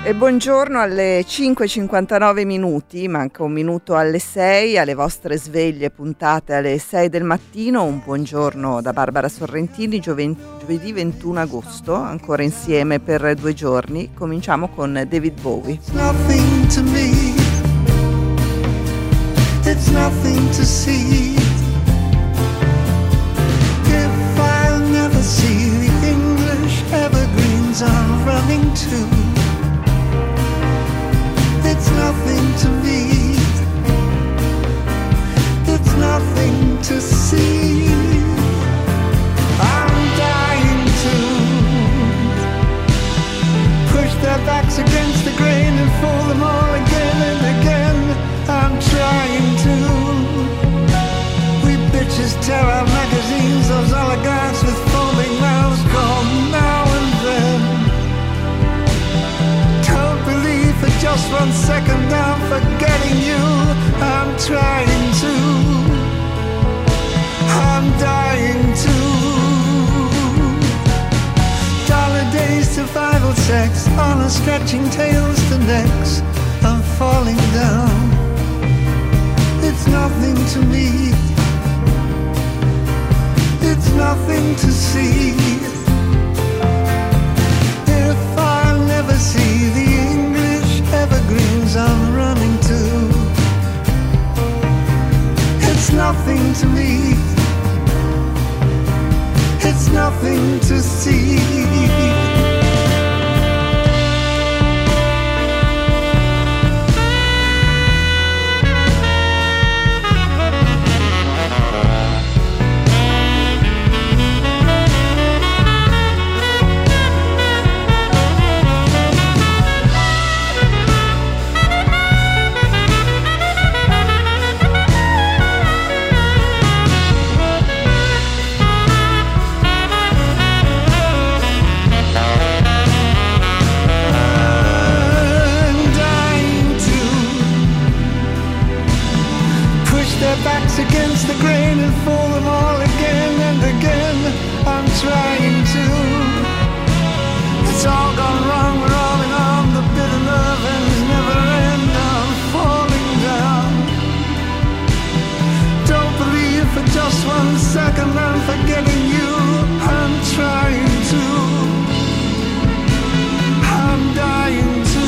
E buongiorno alle 5:59 minuti, manca un minuto alle 6, alle vostre sveglie puntate alle 6 del mattino. Un buongiorno da Barbara Sorrentini, giovedì 21 agosto, ancora insieme per 2 giorni. Cominciamo con David Bowie. It's nothing to me, it's nothing to see. If I'll never see the English evergreens I'm running to, it's nothing to me, it's nothing to see. I'm dying to push their backs against the grain and fool them all again and again. I'm trying to. We bitches tear our magazines, those oligarchs with foaming mouths call now and then. Don't believe for just 1 second I'm forgetting you. I'm trying to. I'm dying to. Dollar days, survival sex, honor stretching tails to necks. I'm falling down. It's nothing to me, it's nothing to see. If I'll never see the English evergreens I'm running to, it's nothing to me, it's nothing to see. Against the grain and fool them all again and again. I'm trying to. It's all gone wrong, we're all in on. The bitter love ends never end. I'm falling down. Don't believe for just 1 second I'm forgetting you. I'm trying to. I'm dying to.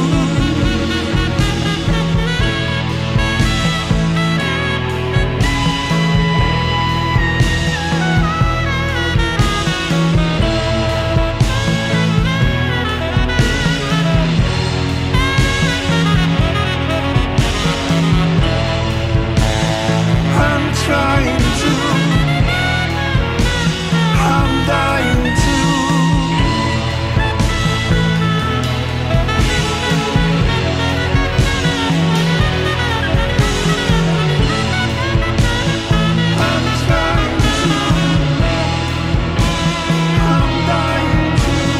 Trying to, I'm dying to. I'm trying to, I'm dying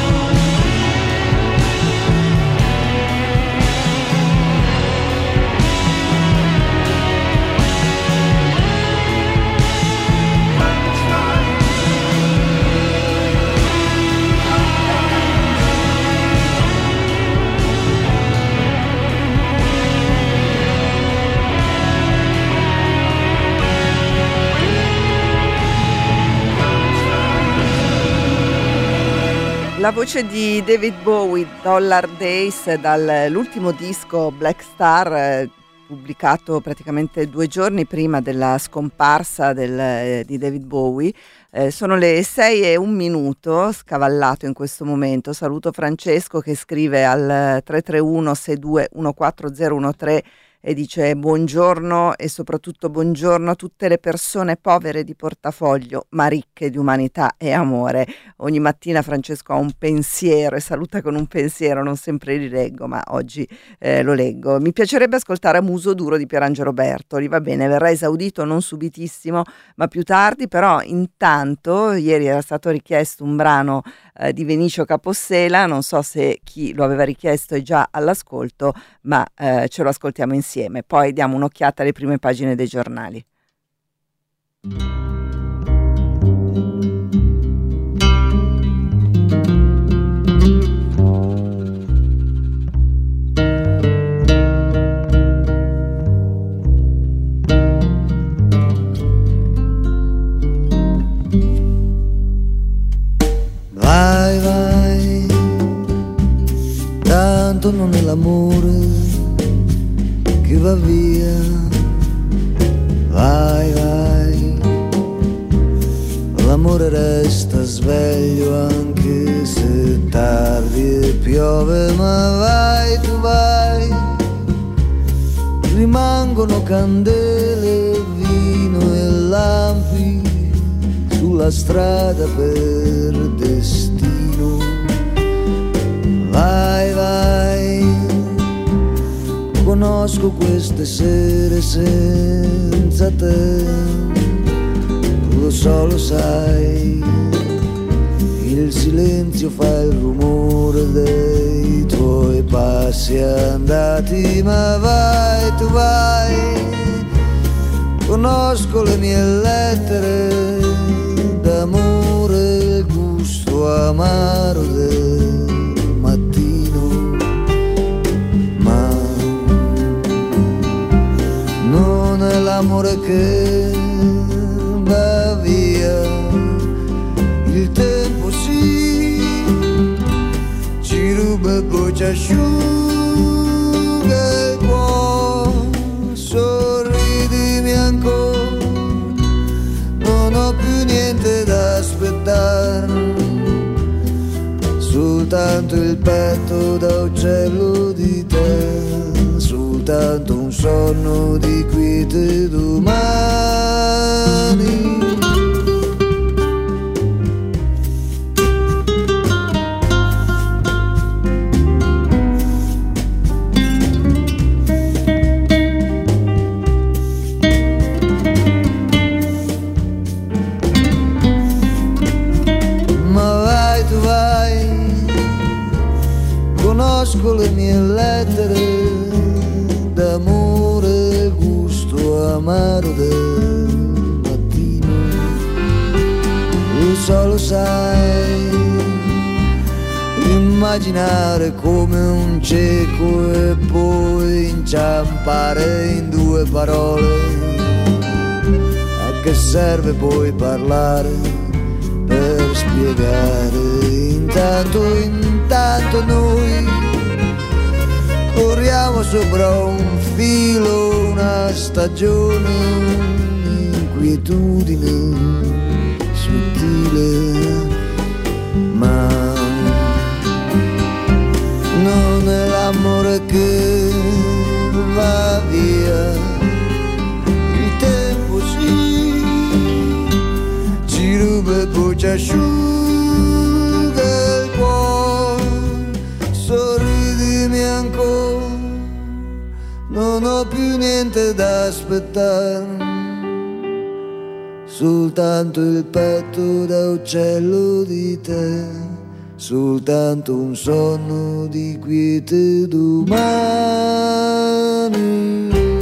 La voce di David Bowie, Dollar Days, dall'ultimo disco Black Star, pubblicato praticamente 2 giorni prima della scomparsa di David Bowie. Sono le 6:01, scavallato in questo momento. Saluto Francesco che scrive al 331 62 14013 e dice: buongiorno e soprattutto buongiorno a tutte le persone povere di portafoglio ma ricche di umanità e amore. Ogni mattina Francesco ha un pensiero e saluta con un pensiero, non sempre li leggo ma oggi lo leggo. Mi piacerebbe ascoltare a Muso Duro di Pierangelo Bertoli, va bene, verrà esaudito non subitissimo ma più tardi, però intanto ieri era stato richiesto un brano di Vinicio Capossela, non so se chi lo aveva richiesto è già all'ascolto, ma ce lo ascoltiamo insieme, poi diamo un'occhiata alle prime pagine dei giornali. sono nell'amore che va via, vai, vai. L'amore resta sveglio anche se tardi e piove, ma vai, tu vai. Rimangono candele, vino e lampi sulla strada per destino. Vai, vai. Conosco queste sere senza te, lo so, lo sai. Il silenzio fa il rumore dei tuoi passi andati, ma vai, tu vai. Conosco le mie lettere d'amore, il gusto amaro del mattino, ma non è l'amore che va via, il tempo sì, ci ruba e poi ci asciuga il cuore. Sorridimi ancora, non ho più niente da aspettare, soltanto il petto da uccello di te, soltanto un sonno di quiete domani. Conosco le mie lettere d'amore, gusto amaro del mattino, lo so, lo sai. Immaginare come un cieco e poi inciampare in due parole, a che serve poi parlare per spiegare? Intanto noi corriamo sopra un filo, una stagione, un'inquietudine sottile, ma non è l'amore che va via, il tempo sì, ci ruba e poi ci asciuga. Sorridimi ancora, non ho più niente da aspettare, soltanto il petto da uccello di te, soltanto un sonno di quiete domani.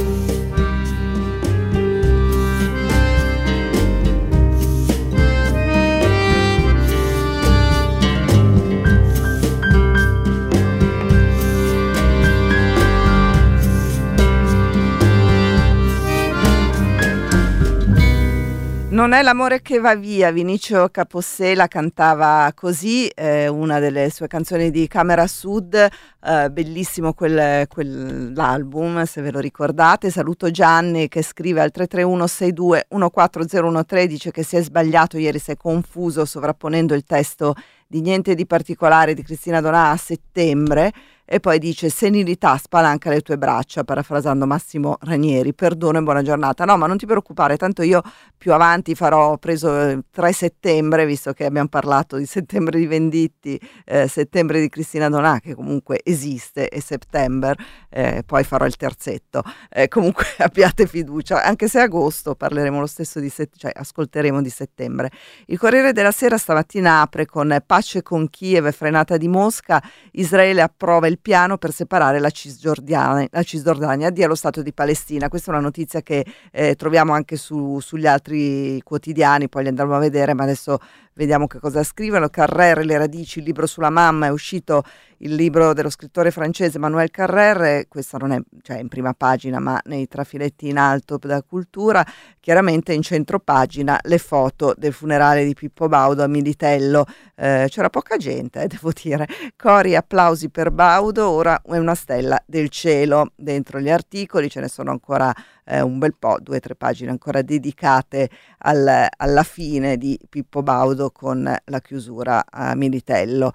Non è l'amore che va via, Vinicio Capossela cantava così, una delle sue canzoni di Camera Sud, bellissimo quell'album, se ve lo ricordate. Saluto Gianni che scrive al 331 62 140113, dice che si è sbagliato ieri, si è confuso sovrapponendo il testo di Niente di particolare di Cristina Donà a Settembre, e poi dice: senilità spalanca le tue braccia, parafrasando Massimo Ranieri, perdono e buona giornata. No, ma non ti preoccupare, tanto io più avanti ho preso 3 settembre, visto che abbiamo parlato di Settembre di Venditti, Settembre di Cristina Donà, che comunque esiste, e September, poi farò il terzetto. Comunque abbiate fiducia, anche se agosto parleremo lo stesso cioè ascolteremo di settembre. Il Corriere della Sera stamattina apre con pace con Kiev e frenata di Mosca, Israele approva il piano per separare la Cisgiordania, dia lo Stato di Palestina. Questa è una notizia che troviamo anche sugli altri quotidiani, poi li andremo a vedere, ma adesso vediamo che cosa scrivono. Carrère, le radici, il libro sulla mamma, è uscito il libro dello scrittore francese Manuel Carrère, questo non è, cioè, in prima pagina, ma nei trafiletti in alto da Cultura. Chiaramente in centro pagina le foto del funerale di Pippo Baudo a Militello. C'era poca gente, devo dire. Cori, applausi per Baudo, ora è una stella del cielo. Dentro gli articoli ce ne sono ancora un bel po', 2 o 3 pagine ancora dedicate alla fine di Pippo Baudo con la chiusura a Militello.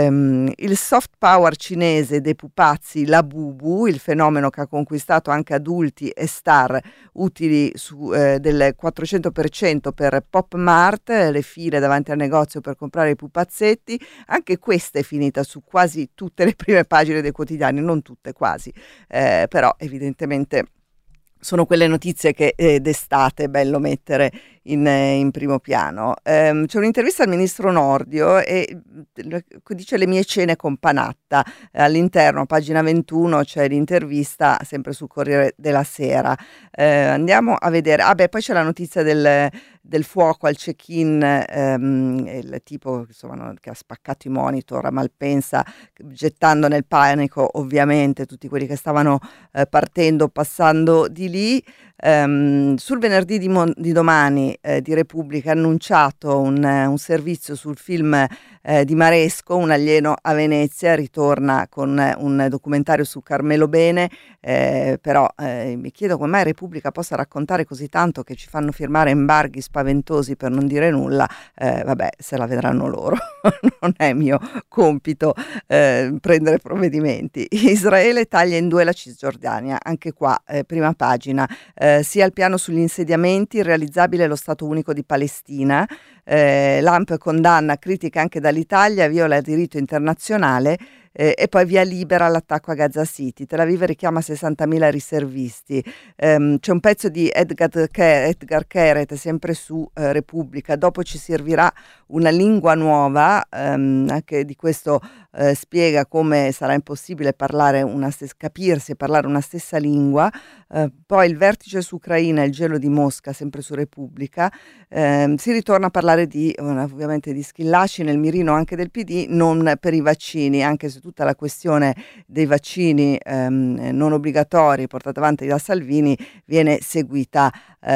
Il soft power cinese dei pupazzi Labubu, il fenomeno che ha conquistato anche adulti e star, utili del 400% per Pop Mart, le file davanti al negozio per comprare i pupazzetti. Anche questa è finita su quasi tutte le prime pagine dei quotidiani, non tutte, quasi, però evidentemente sono quelle notizie che d'estate è bello mettere in primo piano. C'è un'intervista al ministro Nordio e dice le mie cene con Panatta. All'interno, a pagina 21, c'è l'intervista sempre sul Corriere della Sera. Andiamo a vedere. Poi c'è la notizia del fuoco al check-in, il tipo insomma, che ha spaccato i monitor a Malpensa, gettando nel panico ovviamente tutti quelli che stavano partendo, passando di lì. Sul venerdì di domani di Repubblica ha annunciato un servizio sul film di Maresco, Un alieno a Venezia. Ritorna con un documentario su Carmelo Bene, però mi chiedo come mai Repubblica possa raccontare così tanto che ci fanno firmare embarghi spaventosi per non dire nulla. Vabbè, se la vedranno loro. Non è mio compito prendere provvedimenti. Israele taglia in 2 la Cisgiordania, anche qua prima pagina. Sia il piano sugli insediamenti, irrealizzabile lo Stato unico di Palestina. L'ANP condanna, critica anche dall'Italia, viola il diritto internazionale. E poi via libera all'attacco a Gaza City. Tel Aviv richiama 60.000 riservisti. C'è un pezzo di Edgar Keret sempre su Repubblica. Dopo ci servirà una lingua nuova, anche di questo spiega come sarà impossibile capirsi e parlare una stessa lingua. Poi il vertice su Ucraina, il gelo di Mosca, sempre su Repubblica. Si ritorna a parlare ovviamente di Schillaci, nel mirino anche del PD, non per i vaccini, anche se tutta la questione dei vaccini non obbligatori portata avanti da Salvini viene seguita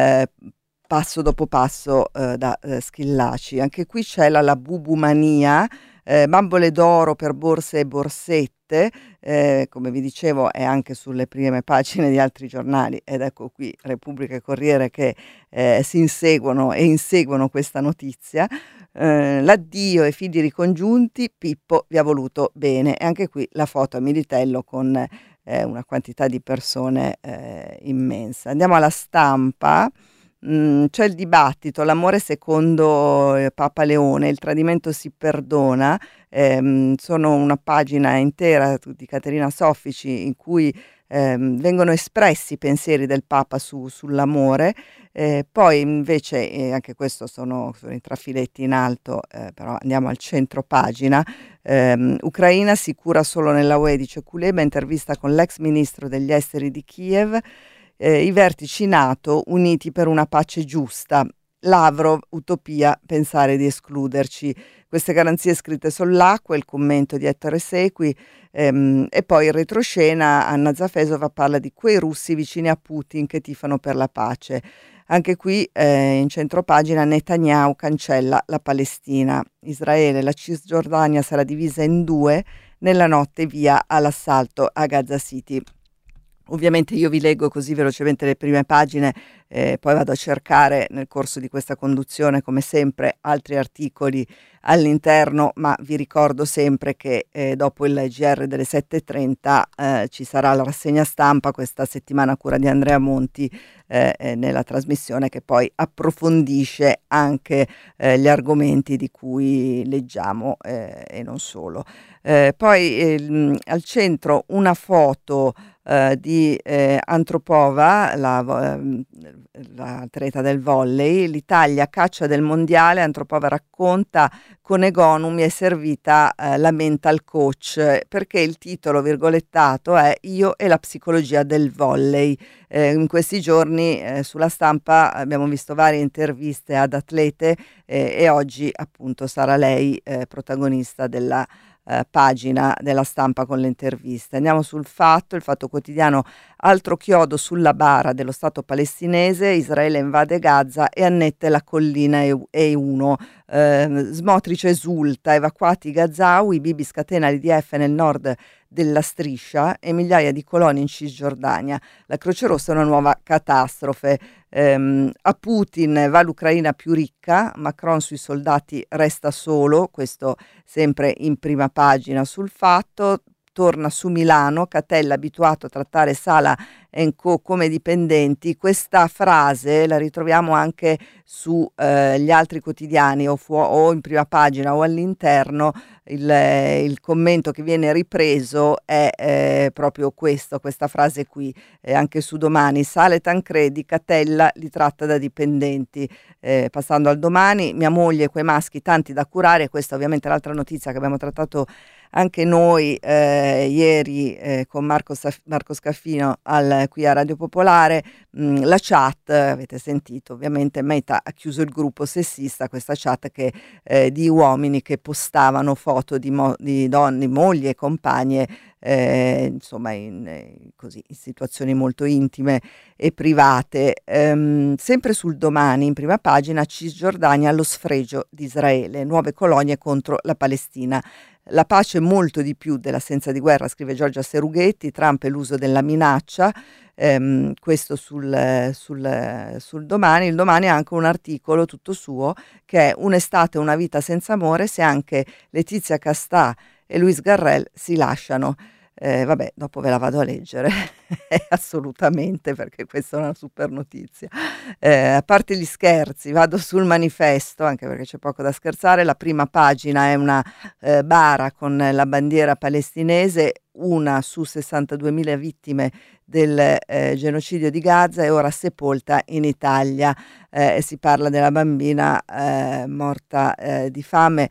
passo dopo passo da Schillaci. Anche qui c'è la labubumania, bambole d'oro per borse e borsette, come vi dicevo è anche sulle prime pagine di altri giornali, ed ecco qui Repubblica e Corriere che si inseguono e inseguono questa notizia. L'addio ai figli ricongiunti, Pippo vi ha voluto bene, e anche qui la foto a Militello con una quantità di persone immensa. Andiamo alla Stampa. C'è il dibattito, l'amore secondo Papa Leone, il tradimento si perdona. Sono una pagina intera di Caterina Soffici in cui vengono espressi i pensieri del Papa sull'amore. Poi invece anche questo sono i trafiletti in alto, però andiamo al centro pagina. Ucraina si cura solo nella UE, dice Kuleba, intervista con l'ex ministro degli esteri di Kiev. I vertici NATO uniti per una pace giusta. Lavrov, utopia, pensare di escluderci. Queste garanzie scritte sull'acqua, il commento di Ettore Sequi, e poi in retroscena Anna Zafesova parla di quei russi vicini a Putin che tifano per la pace. Anche qui in centropagina Netanyahu cancella la Palestina. Israele, la Cisgiordania sarà divisa in 2 nella notte via all'assalto a Gaza City. Ovviamente io vi leggo così velocemente le prime pagine, poi vado a cercare nel corso di questa conduzione come sempre altri articoli all'interno, ma vi ricordo sempre che dopo il GR delle 7.30 ci sarà la rassegna stampa questa settimana a cura di Andrea Monti nella trasmissione, che poi approfondisce anche gli argomenti di cui leggiamo e non solo. Poi al centro una foto di Antropova, l'atleta del volley. L'Italia caccia del mondiale, Antropova racconta, con Egonu mi è servita la mental coach, perché il titolo virgolettato è Io e la psicologia del volley. In questi giorni sulla Stampa abbiamo visto varie interviste ad atlete e oggi appunto sarà lei protagonista della pagina della Stampa con le interviste. Andiamo sul Fatto, il Fatto Quotidiano: altro chiodo sulla bara dello Stato palestinese, Israele invade Gaza e annette la collina E1. Smotrich esulta, evacuati i Gazawi, Bibi scatena l'IDF nel nord della striscia e migliaia di coloni in Cisgiordania. La Croce Rossa è una nuova catastrofe. A Putin va l'Ucraina più ricca, Macron sui soldati resta solo, questo sempre in prima pagina sul Fatto. Torna su Milano, Catella abituato a trattare Sala & Co come dipendenti. Questa frase la ritroviamo anche su gli altri quotidiani o in prima pagina o all'interno. Il commento che viene ripreso è proprio questa frase qui, anche su Domani: Sala e Tancredi, Catella li tratta da dipendenti. Passando al Domani: mia moglie, quei maschi tanti da curare. Questa ovviamente è l'altra notizia che abbiamo trattato anche noi ieri con Marco Scaffino qui a Radio Popolare. La chat, avete sentito ovviamente, Meta ha chiuso il gruppo sessista, questa chat di uomini che postavano foto di donne, mogli e compagne, insomma in situazioni molto intime e private. Sempre sul Domani, in prima pagina: Cisgiordania allo sfregio di Israele, nuove colonie contro la Palestina. La pace è molto di più dell'assenza di guerra, scrive Giorgia Serughetti. Trump e l'uso della minaccia. Questo sul Domani. Il Domani ha anche un articolo tutto suo che è Un'estate, una vita senza amore, se anche Letizia Castà e Luis Garrel si lasciano. Vabbè, dopo ve la vado a leggere assolutamente, perché questa è una super notizia. A parte gli scherzi, vado sul Manifesto, anche perché c'è poco da scherzare. La prima pagina è una bara con la bandiera palestinese, una su 62.000 vittime del genocidio di Gaza, è ora sepolta in Italia. Si parla della bambina morta di fame.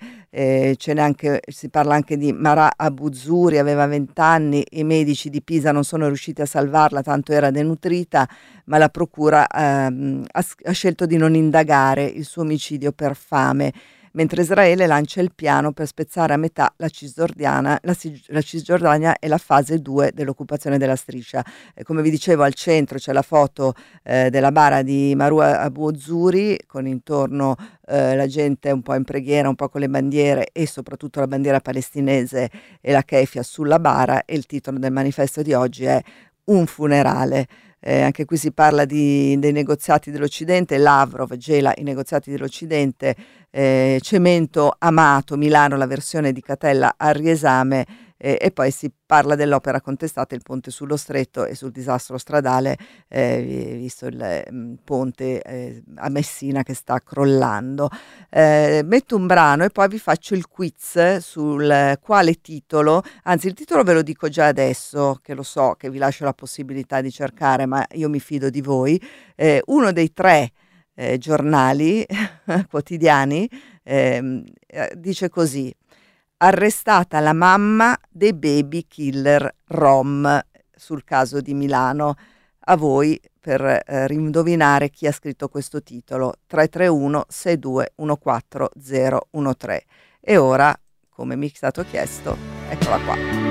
Si parla anche di Marà Abuzzuri, aveva 20 anni, i medici di Pisa non sono riusciti a salvarla, tanto era denutrita, ma la procura ha scelto di non indagare il suo omicidio per fame, mentre Israele lancia il piano per spezzare a metà la Cisgiordania e la fase 2 dell'occupazione della striscia. Come vi dicevo, al centro c'è la foto della bara di Marwa Abu Ozzuri, con intorno la gente un po' in preghiera, un po' con le bandiere, e soprattutto la bandiera palestinese e la keffia sulla bara, e il titolo del manifesto di oggi è Un funerale. Anche qui si parla dei negoziati dell'Occidente. Lavrov gela i negoziati dell'Occidente. Cemento amato, Milano, la versione di Catella al riesame, e poi si parla dell'opera contestata, il ponte sullo Stretto, e sul disastro stradale, visto il ponte a Messina che sta crollando. Metto un brano e poi vi faccio il quiz sul quale titolo, anzi il titolo ve lo dico già adesso, che lo so che vi lascio la possibilità di cercare, ma io mi fido di voi. Uno dei 3 giornali quotidiani dice così: arrestata la mamma dei baby killer rom, sul caso di Milano. A voi per indovinare chi ha scritto questo titolo: 331 62 14013. E ora, come mi è stato chiesto, eccola qua.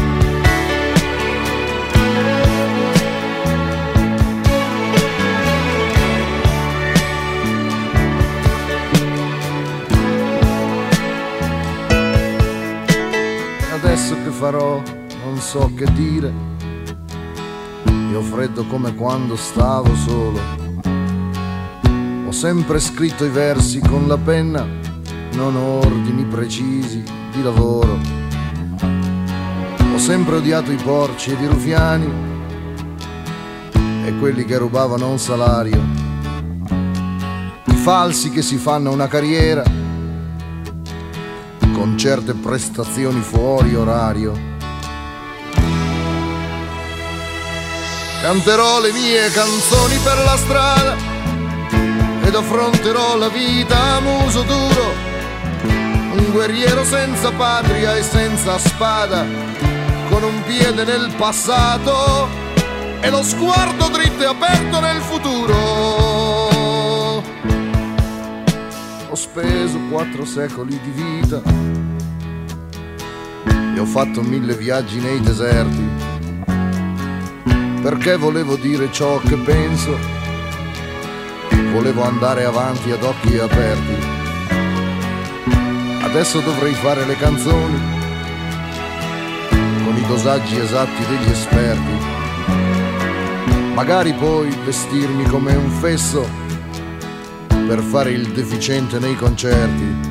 Adesso che farò non so che dire, io ho freddo come quando stavo solo. Ho sempre scritto i versi con la penna, non ho ordini precisi di lavoro. Ho sempre odiato i porci ed i rufiani e quelli che rubavano un salario, i falsi che si fanno una carriera con certe prestazioni fuori orario. Canterò le mie canzoni per la strada ed affronterò la vita a muso duro, un guerriero senza patria e senza spada, con un piede nel passato e lo sguardo dritto e aperto nel futuro. Ho speso 4 secoli di vita e ho fatto 1000 viaggi nei deserti, perché volevo dire ciò che penso, volevo andare avanti ad occhi aperti. Adesso dovrei fare le canzoni con i dosaggi esatti degli esperti, magari poi vestirmi come un fesso per fare il deficiente nei concerti.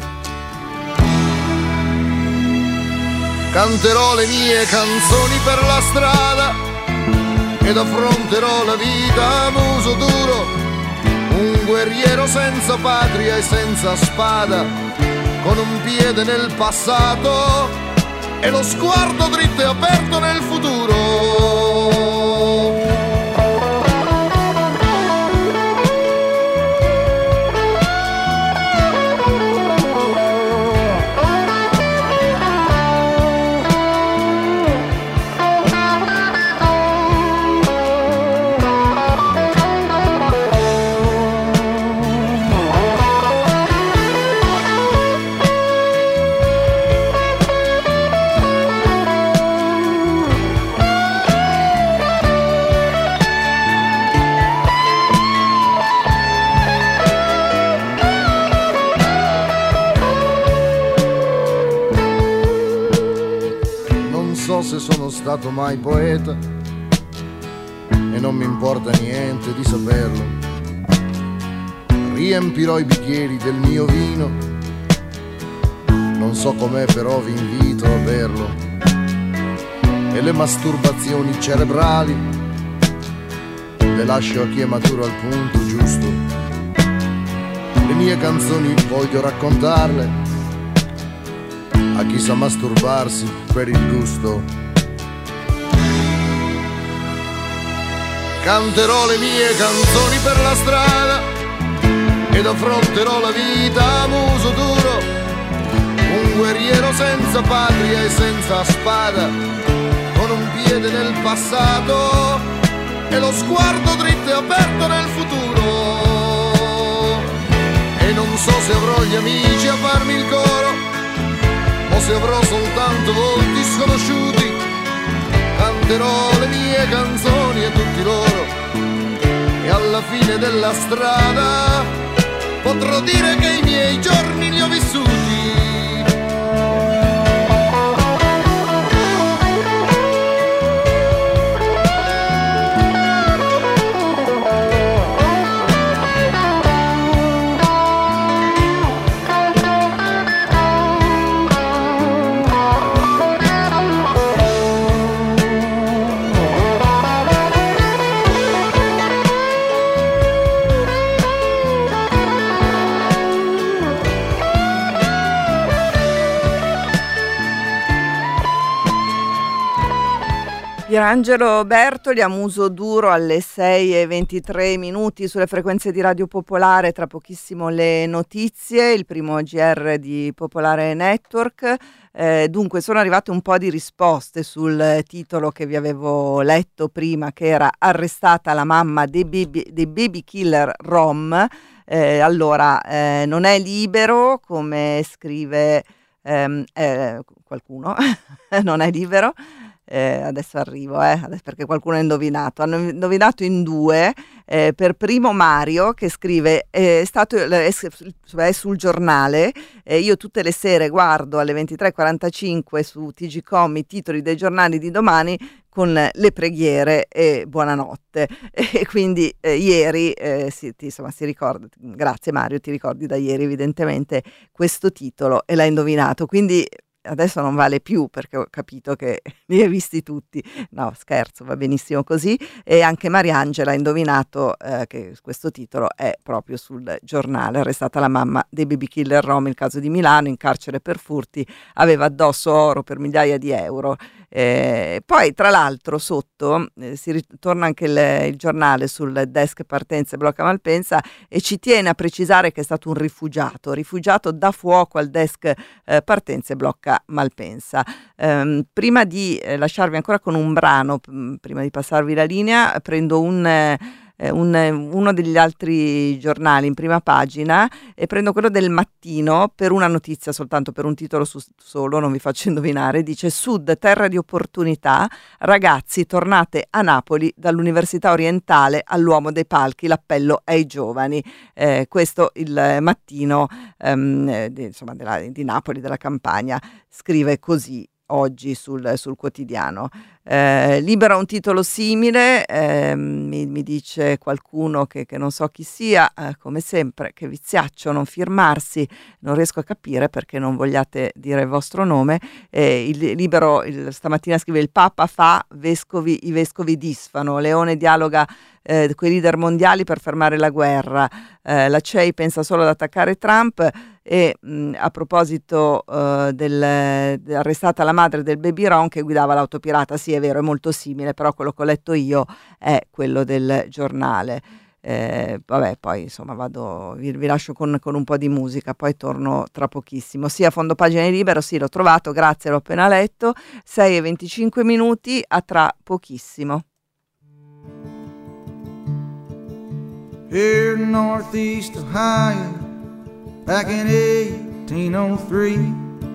Canterò le mie canzoni per la strada ed affronterò la vita a muso duro, un guerriero senza patria e senza spada, con un piede nel passato e lo sguardo dritto e aperto nel futuro. Se sono stato mai poeta e non mi importa niente di saperlo, riempirò i bicchieri del mio vino, non so com'è però vi invito a berlo, e le masturbazioni cerebrali le lascio a chi è maturo al punto giusto. Le mie canzoni voglio raccontarle a chi sa masturbarsi per il gusto. Canterò le mie canzoni per la strada ed affronterò la vita a muso duro, un guerriero senza patria e senza spada, con un piede nel passato e lo sguardo dritto e aperto nel futuro. E non so se avrò gli amici a farmi il coro o se avrò soltanto volti sconosciuti. Canterò le mie canzoni a tutti loro e alla fine della strada potrò dire che i miei giorni li ho vissuti. Pierangelo Bertoli a muso duro alle 6:23 sulle frequenze di Radio Popolare. Tra pochissimo le notizie, il primo GR di Popolare Network. Dunque sono arrivate un po' di risposte sul titolo che vi avevo letto prima, che era "Arrestata la mamma dei baby killer rom". Allora non è libero, come scrive qualcuno, non è libero. Adesso arrivo, adesso perché qualcuno ha indovinato. Hanno indovinato in due. Per primo Mario, che scrive è sul giornale, io tutte le sere guardo alle 23:45 su TGcom i titoli dei giornali di domani con le preghiere e buonanotte, e quindi ieri si ricorda, grazie Mario, ti ricordi da ieri evidentemente questo titolo e l'hai indovinato, quindi adesso non vale più perché ho capito che li hai visti tutti. No, scherzo, va benissimo così. E anche Mariangela ha indovinato che questo titolo è proprio sul giornale. Arrestata la mamma dei baby killer rom, il caso di Milano, in carcere per furti, aveva addosso oro per migliaia di euro. Poi tra l'altro sotto si ritorna anche il giornale sul desk Partenze blocca Malpensa e ci tiene a precisare che è stato un rifugiato da fuoco al desk Partenze blocca Malpensa. Prima di lasciarvi ancora con un brano, prima di passarvi la linea, prendo uno degli altri giornali in prima pagina e prendo quello del Mattino per una notizia soltanto, per un titolo solo, non vi faccio indovinare. Dice: Sud, terra di opportunità, ragazzi tornate a Napoli dall'Università Orientale all'uomo dei palchi, l'appello ai giovani. Questo il Mattino di Napoli, della Campania, scrive così oggi sul quotidiano. Libera un titolo simile, mi dice qualcuno che non so chi sia, come sempre, che viziaccio non firmarsi, non riesco a capire perché non vogliate dire il vostro nome. Il Libero stamattina scrive: il Papa fa, i vescovi disfano, Leone dialoga coi leader mondiali per fermare la guerra, la CEI pensa solo ad attaccare Trump. E a proposito arrestata la madre del baby Ron che guidava l'autopirata, sì, è vero, è molto simile, però quello che ho letto io è quello del giornale. Vabbè, poi insomma vi lascio con un po' di musica, poi torno tra pochissimo. Sì, a fondo pagina di Libero, sì, l'ho trovato, grazie, l'ho appena letto. 6:25, a tra pochissimo. Here in Northeast Ohio, back in 1803,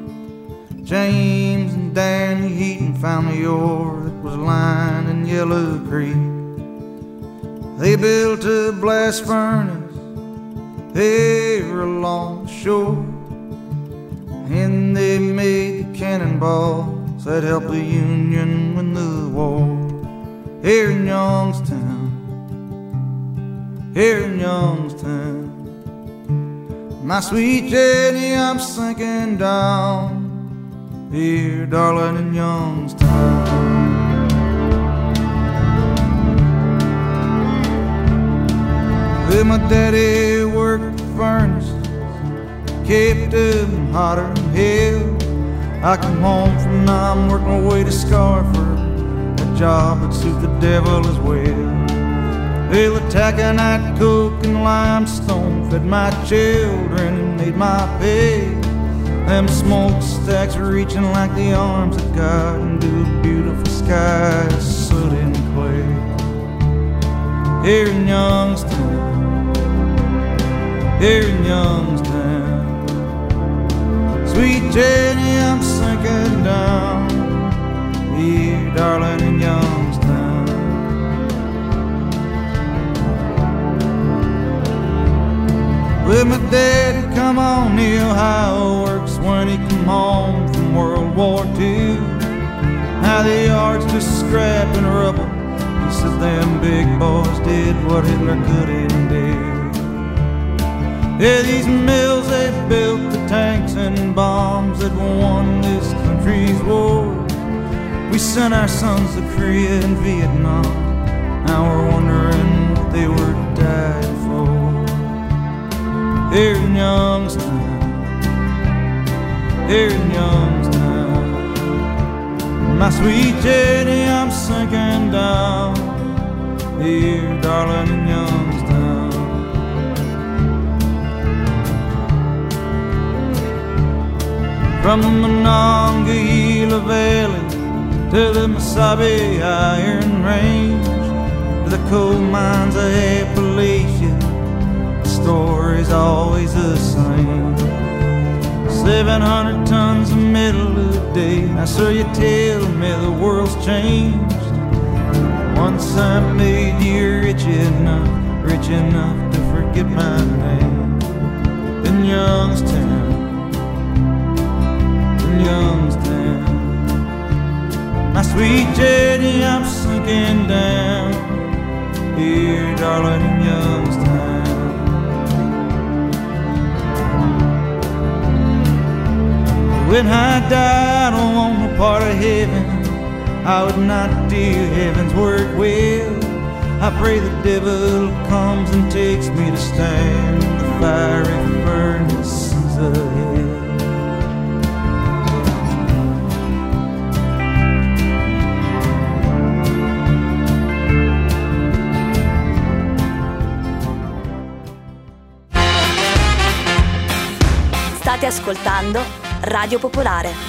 James and Danny Heaton found the ore that was lying in Yellow Creek. They built a blast furnace there along the shore, and they made the cannonballs that helped the Union win the war. Here in Youngstown, here in Youngstown, my sweet Jenny, I'm sinking down here, darling, in Youngstown. Well, my daddy worked the furnaces, kept them hotter than hell. I come home from now, I'm working my way to Scarford, a job that suit the devil as well. Well, the taconite, coke, and limestone fed my children and made my pay. Them smokestacks reaching like the arms of God into a beautiful sky, soot and clay. Here in Youngstown, here in Youngstown, sweet Jenny, I'm sinking down here, darling, in Youngstown. Well, my daddy come on the Ohio Works when he come home from World War II. Now the yard's just scrap and rubble. He said them big boys did what Hitler couldn't do. Yeah, these mills, they built the tanks and bombs that won this country's war. We sent our sons to Korea and Vietnam. Now we're wondering what they were dying for. Here in Youngstown, here in Youngstown, my sweet Jenny, I'm sinking down here, darling, in Youngstown. From the Monongahela Valley to the Mesabi Iron Range, to the coal mines of Appalachia, the story's always the same. 700 tons of metal a day. Now, sir, you tell me the world's changed. Once I made you rich enough to forget my name. In Youngstown, in Youngstown, my sweet Jenny, I'm sinking down here, darling, in Youngstown. When I die, I don't want no part of heaven. I would not do heaven's work well. I pray the devil comes and takes me to stand in the fiery furnaces of hell. State ascoltando Radio Popolare.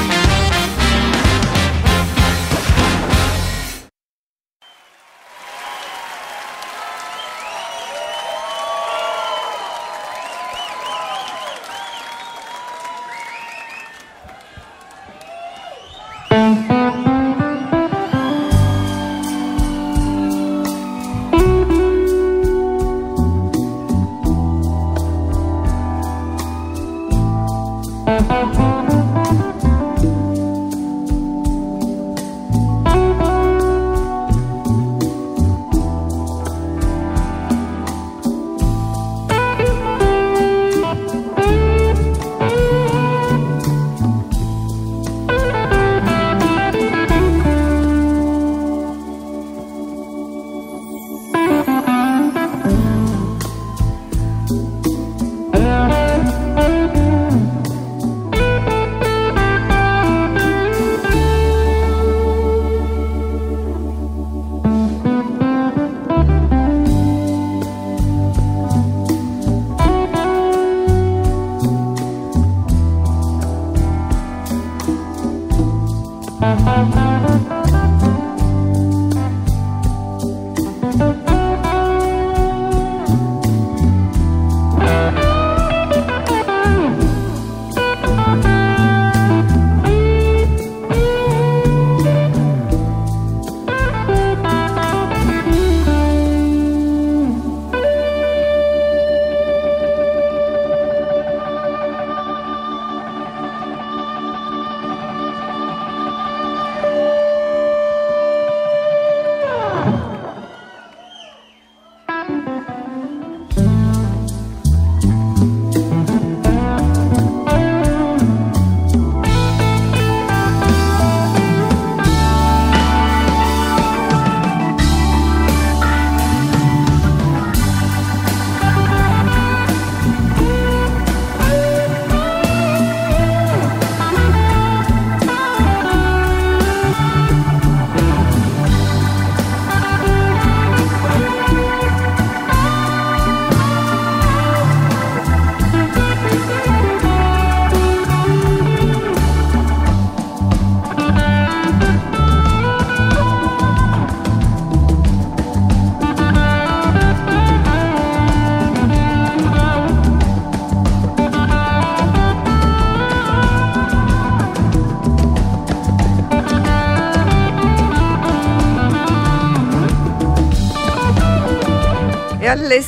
Alle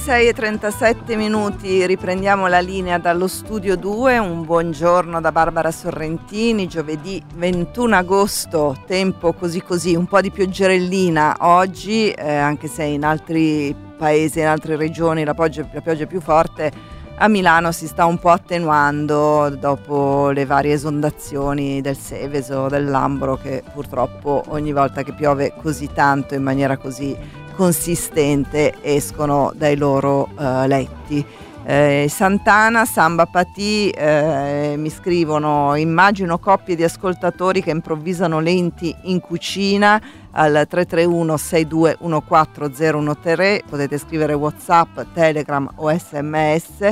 6:37 riprendiamo la linea dallo studio 2. Un buongiorno da Barbara Sorrentini. Giovedì 21 agosto, tempo così, un po' di pioggerellina oggi, anche se in altri paesi, in altre regioni la pioggia è più forte. A Milano si sta un po' attenuando dopo le varie esondazioni del Seveso, del Lambro, che purtroppo ogni volta che piove così tanto in maniera così consistente escono dai loro letti. Sant'Ana, Samba Patì, mi scrivono: immagino coppie di ascoltatori che improvvisano lenti in cucina. Al 331 6214013 potete scrivere WhatsApp, Telegram o SMS.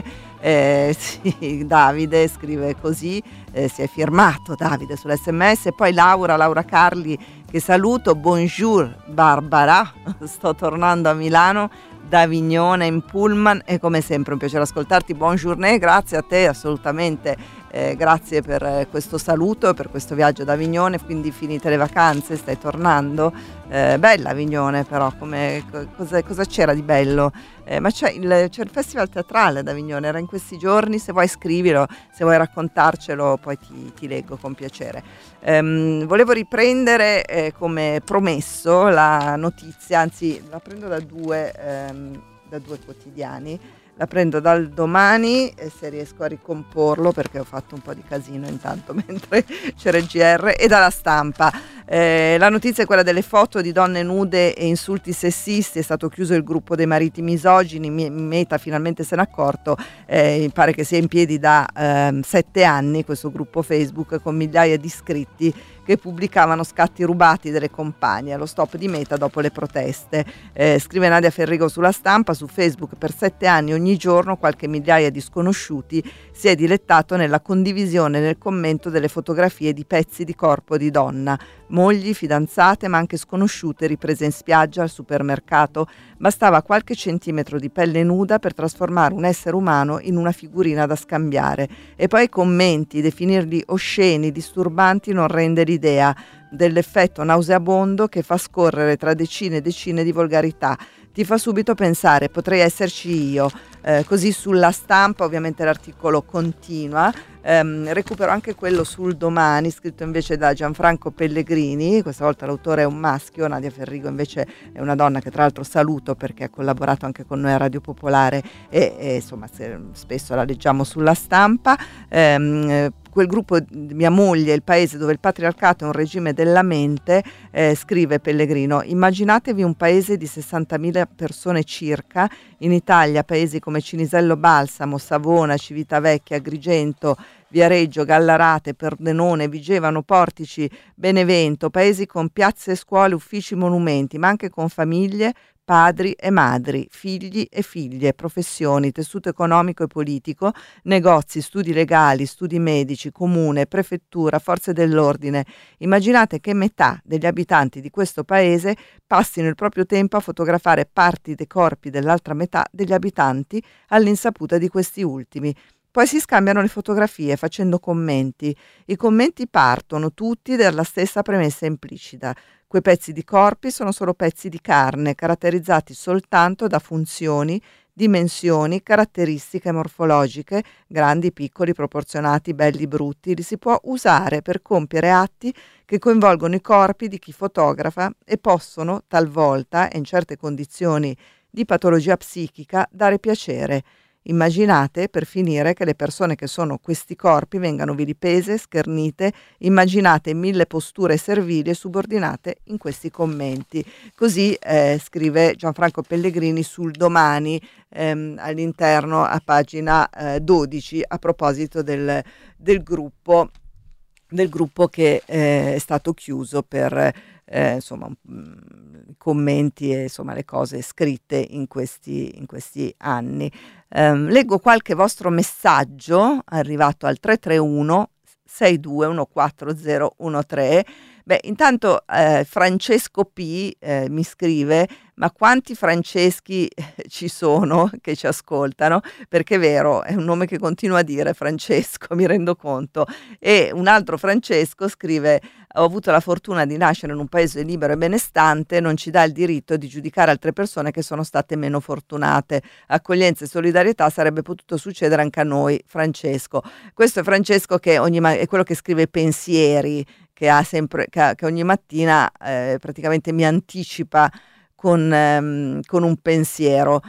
Sì, Davide scrive così, si è firmato Davide sull'SMS. E poi Laura Carli, che saluto: bonjour Barbara, sto tornando a Milano da Avignone in pullman, e come sempre un piacere ascoltarti. Buongiorno, grazie a te, assolutamente. Grazie per questo saluto e per questo viaggio ad Avignone. Quindi finite le vacanze, stai tornando? Bella Avignone, però cosa c'era di bello? Ma c'è il festival teatrale ad Avignone, era in questi giorni. Se vuoi scrivilo, se vuoi raccontarcelo, poi ti leggo con piacere. Volevo riprendere, come promesso, la notizia, anzi la prendo da due quotidiani. La prendo dal Domani, se riesco a ricomporlo, perché ho fatto un po' di casino intanto mentre c'era il GR, e dalla Stampa. La notizia è quella delle foto di donne nude e insulti sessisti. È stato chiuso il gruppo dei mariti misogini. Meta finalmente se n'è accorto. Pare che sia in piedi da 7 anni questo gruppo Facebook, con migliaia di iscritti che pubblicavano scatti rubati delle compagne allo stop di Meta dopo le proteste. Scrive Nadia Ferrigo sulla Stampa: su Facebook per 7 anni ogni giorno qualche migliaia di sconosciuti si è dilettato nella condivisione e nel commento delle fotografie di pezzi di corpo di donna, mogli, fidanzate, ma anche sconosciute riprese in spiaggia, al supermercato. Bastava qualche centimetro di pelle nuda per trasformare un essere umano in una figurina da scambiare. E poi i commenti, definirli osceni, disturbanti, non rende l'idea dell'effetto nauseabondo che fa scorrere tra decine e decine di volgarità. Ti fa subito pensare, potrei esserci io. Così sulla Stampa, ovviamente l'articolo continua. Recupero anche quello sul Domani, scritto invece da Gianfranco Pellegrini. Questa volta l'autore è un maschio, Nadia Ferrigo invece è una donna che tra l'altro saluto perché ha collaborato anche con noi a Radio Popolare e insomma spesso la leggiamo sulla Stampa. Quel gruppo di Mia moglie, il paese dove il patriarcato è un regime della mente, scrive Pellegrino: immaginatevi un paese di 60.000 persone circa, in Italia paesi come Cinisello Balsamo, Savona, Civitavecchia, Agrigento, Viareggio, Gallarate, Pordenone, Vigevano, Portici, Benevento, paesi con piazze, scuole, uffici, monumenti, ma anche con famiglie, padri e madri, figli e figlie, professioni, tessuto economico e politico, negozi, studi legali, studi medici, comune, prefettura, forze dell'ordine. Immaginate che metà degli abitanti di questo paese passino il proprio tempo a fotografare parti dei corpi dell'altra metà degli abitanti all'insaputa di questi ultimi. Poi si scambiano le fotografie facendo commenti. I commenti partono tutti dalla stessa premessa implicita. Quei pezzi di corpi sono solo pezzi di carne, caratterizzati soltanto da funzioni, dimensioni, caratteristiche morfologiche, grandi, piccoli, proporzionati, belli, brutti. Li si può usare per compiere atti che coinvolgono i corpi di chi fotografa e possono, talvolta, e in certe condizioni di patologia psichica, dare piacere. Immaginate, per finire, che le persone che sono questi corpi vengano vilipese, schernite, immaginate 1000 posture servili e subordinate in questi commenti. Così scrive Gianfranco Pellegrini sul Domani, all'interno a pagina 12, a proposito del gruppo che è stato chiuso per commenti e insomma le cose scritte in questi anni. Leggo qualche vostro messaggio arrivato al 331 62140013. Intanto Francesco P mi scrive: ma quanti Franceschi ci sono che ci ascoltano? Perché è vero, è un nome che continua a dire Francesco, mi rendo conto. E un altro Francesco scrive: ho avuto la fortuna di nascere in un paese libero e benestante, non ci dà il diritto di giudicare altre persone che sono state meno fortunate. Accoglienza e solidarietà sarebbe potuto succedere anche a noi, Francesco. Questo è Francesco che è quello che scrive pensieri, che ha sempre, che ogni mattina praticamente mi anticipa con un pensiero.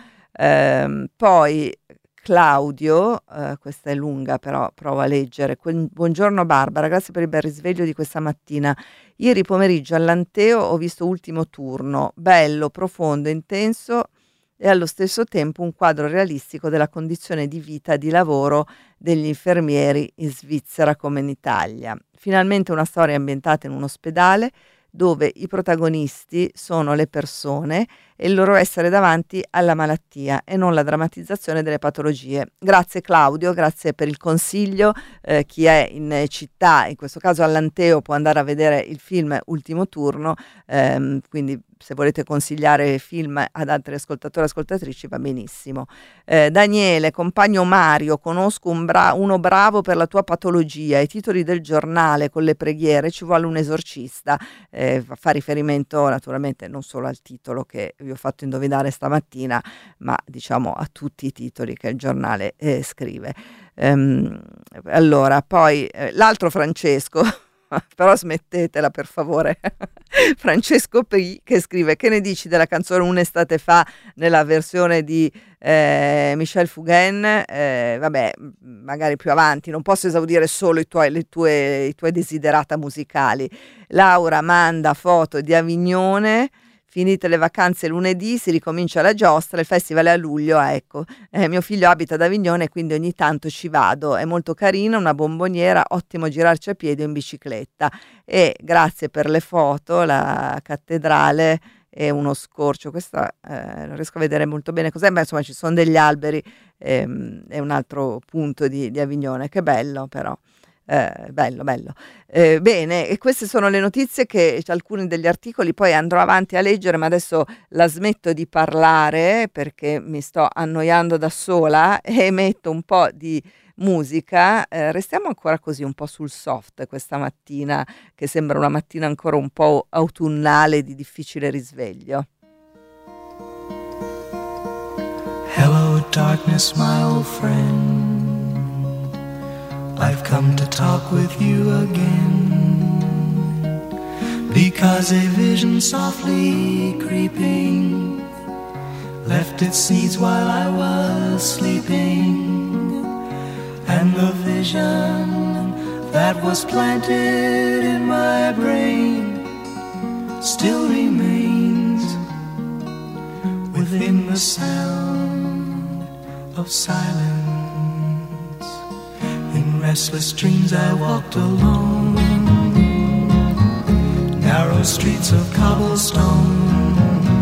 Poi Claudio, questa è lunga però provo a leggere. Buongiorno Barbara, grazie per il bel risveglio di questa mattina. Ieri pomeriggio all'Anteo ho visto Ultimo Turno, bello, profondo, intenso e allo stesso tempo un quadro realistico della condizione di vita e di lavoro degli infermieri in Svizzera come in Italia. Finalmente una storia ambientata in un ospedale dove i protagonisti sono le persone e il loro essere davanti alla malattia e non la drammatizzazione delle patologie. Grazie Claudio, grazie per il consiglio. Chi è in città, in questo caso all'Anteo, può andare a vedere il film Ultimo Turno, quindi se volete consigliare film ad altri ascoltatori e ascoltatrici va benissimo. Daniele, compagno Mario, conosco uno bravo per la tua patologia, i titoli del giornale con le preghiere, ci vuole un esorcista. Fa riferimento naturalmente non solo al titolo che vi ho fatto indovinare stamattina, ma diciamo a tutti i titoli che il giornale scrive. Allora, poi l'altro Francesco, però smettetela per favore, Francesco P che scrive: che ne dici della canzone Un'estate fa nella versione di Michel Fugain? Vabbè, magari più avanti, non posso esaudire solo i tuoi desiderata musicali. Laura manda foto di Avignone, finite le vacanze lunedì, si ricomincia la giostra, il festival è a luglio, ecco. Mio figlio abita ad Avignone, quindi ogni tanto ci vado, è molto carina, una bomboniera, ottimo girarci a piedi o in bicicletta. E grazie per le foto, la cattedrale è uno scorcio, questa non riesco a vedere molto bene cos'è, ma insomma ci sono degli alberi, è un altro punto di Avignone, che bello però. Bello. Bene, e queste sono le notizie, che alcuni degli articoli poi andrò avanti a leggere, ma adesso la smetto di parlare perché mi sto annoiando da sola e metto un po' di musica. Restiamo ancora così un po' sul soft questa mattina, che sembra una mattina ancora un po' autunnale di difficile risveglio. Hello darkness, my old friend, I've come to talk with you again, because a vision softly creeping left its seeds while I was sleeping, and the vision that was planted in my brain still remains within the sound of silence. In restless dreams I walked alone, narrow streets of cobblestone,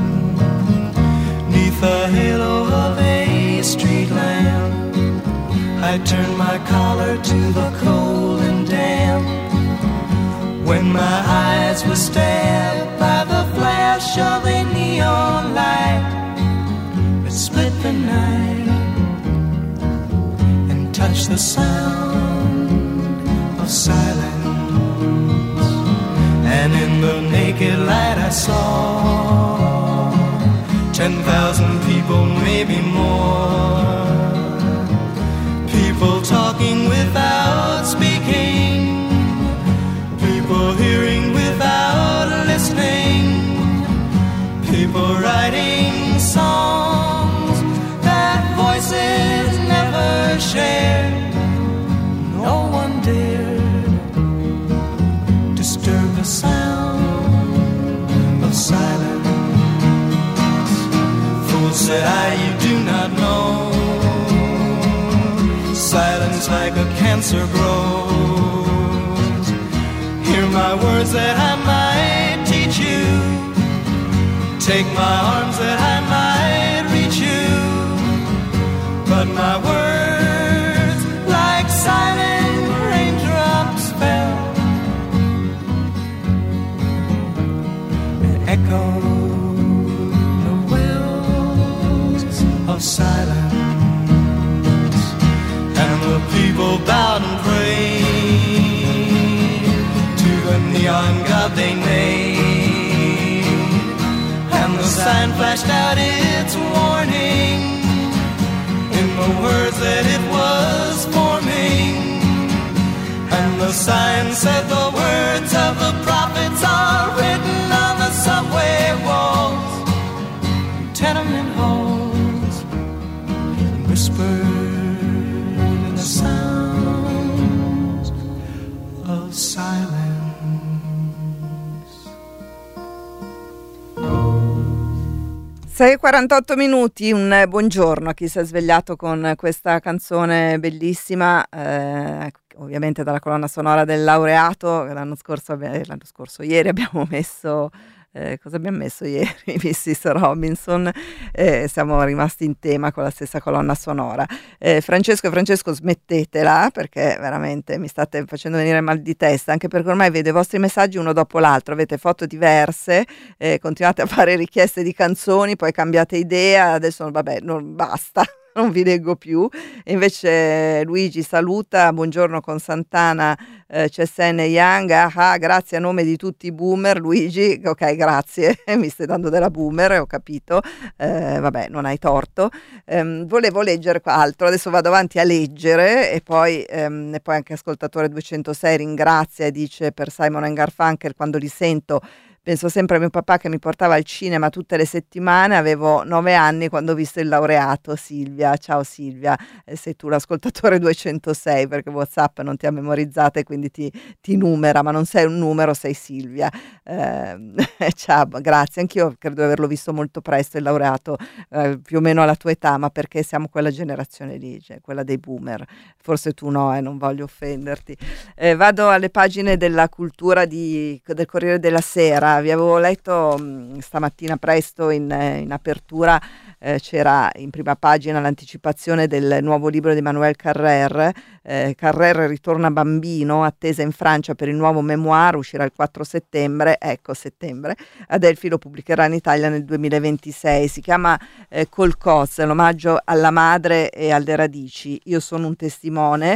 neath the halo of a street lamp. I turned my collar to the cold and damp, when my eyes were stabbed by the flash of a neon light that split the night and touched the sound of silence. And in the naked light I saw 10,000 people, maybe more, people talking without speaking, people hearing without listening, people writing songs that voices never shared. No one dared disturb the sound of silence. Fool, said I, you do not know, silence like a cancer grows. Hear my words that I might teach you, take my arms that I might reach you, but my words like silent raindrops fell and echoed the wells of silence. And the people bowed and prayed to the neon god they made, and the sign flashed out its warning in the words that it was forming. And the sign said the words of the prophets are written on the subway walls, tenement halls, and whispered in the sounds of silence. 6:48 minuti, un buongiorno a chi si è svegliato con questa canzone bellissima, ovviamente dalla colonna sonora del Laureato. L'anno scorso, ieri abbiamo messo, cosa abbiamo messo ieri? Mrs. Robinson, siamo rimasti in tema con la stessa colonna sonora. Francesco, smettetela, perché veramente mi state facendo venire mal di testa, anche perché ormai vedo i vostri messaggi uno dopo l'altro, avete foto diverse, continuate a fare richieste di canzoni, poi cambiate idea, adesso vabbè, non basta. Non vi leggo più. E invece Luigi saluta, buongiorno con Santana, CSN Young, grazie a nome di tutti i boomer. Luigi, ok, grazie, mi stai dando della boomer, ho capito, vabbè, non hai torto. Volevo leggere altro, adesso vado avanti a leggere e poi anche ascoltatore 206 ringrazia e dice: per Simon & Garfunkel quando li sento Penso sempre a mio papà che mi portava al cinema tutte le settimane, avevo 9 anni quando ho visto Il laureato. Silvia, ciao Silvia, sei tu l'ascoltatore 206 perché WhatsApp non ti ha memorizzato e quindi ti numera, ma non sei un numero, sei Silvia. Ciao, grazie, anch'io credo di averlo visto molto presto Il laureato, più o meno alla tua età, ma perché siamo quella generazione lì, cioè quella dei boomer, forse tu no, non voglio offenderti. Vado alle pagine della cultura del Corriere della Sera. Vi avevo letto stamattina presto in apertura, c'era in prima pagina l'anticipazione del nuovo libro di Emmanuel Carrère. Carrère ritorna bambino, attesa in Francia per il nuovo memoir, uscirà il 4 settembre, settembre. Adelphi lo pubblicherà in Italia nel 2026. Si chiama Kolkhoz, l'omaggio alla madre e alle radici. Io sono un testimone.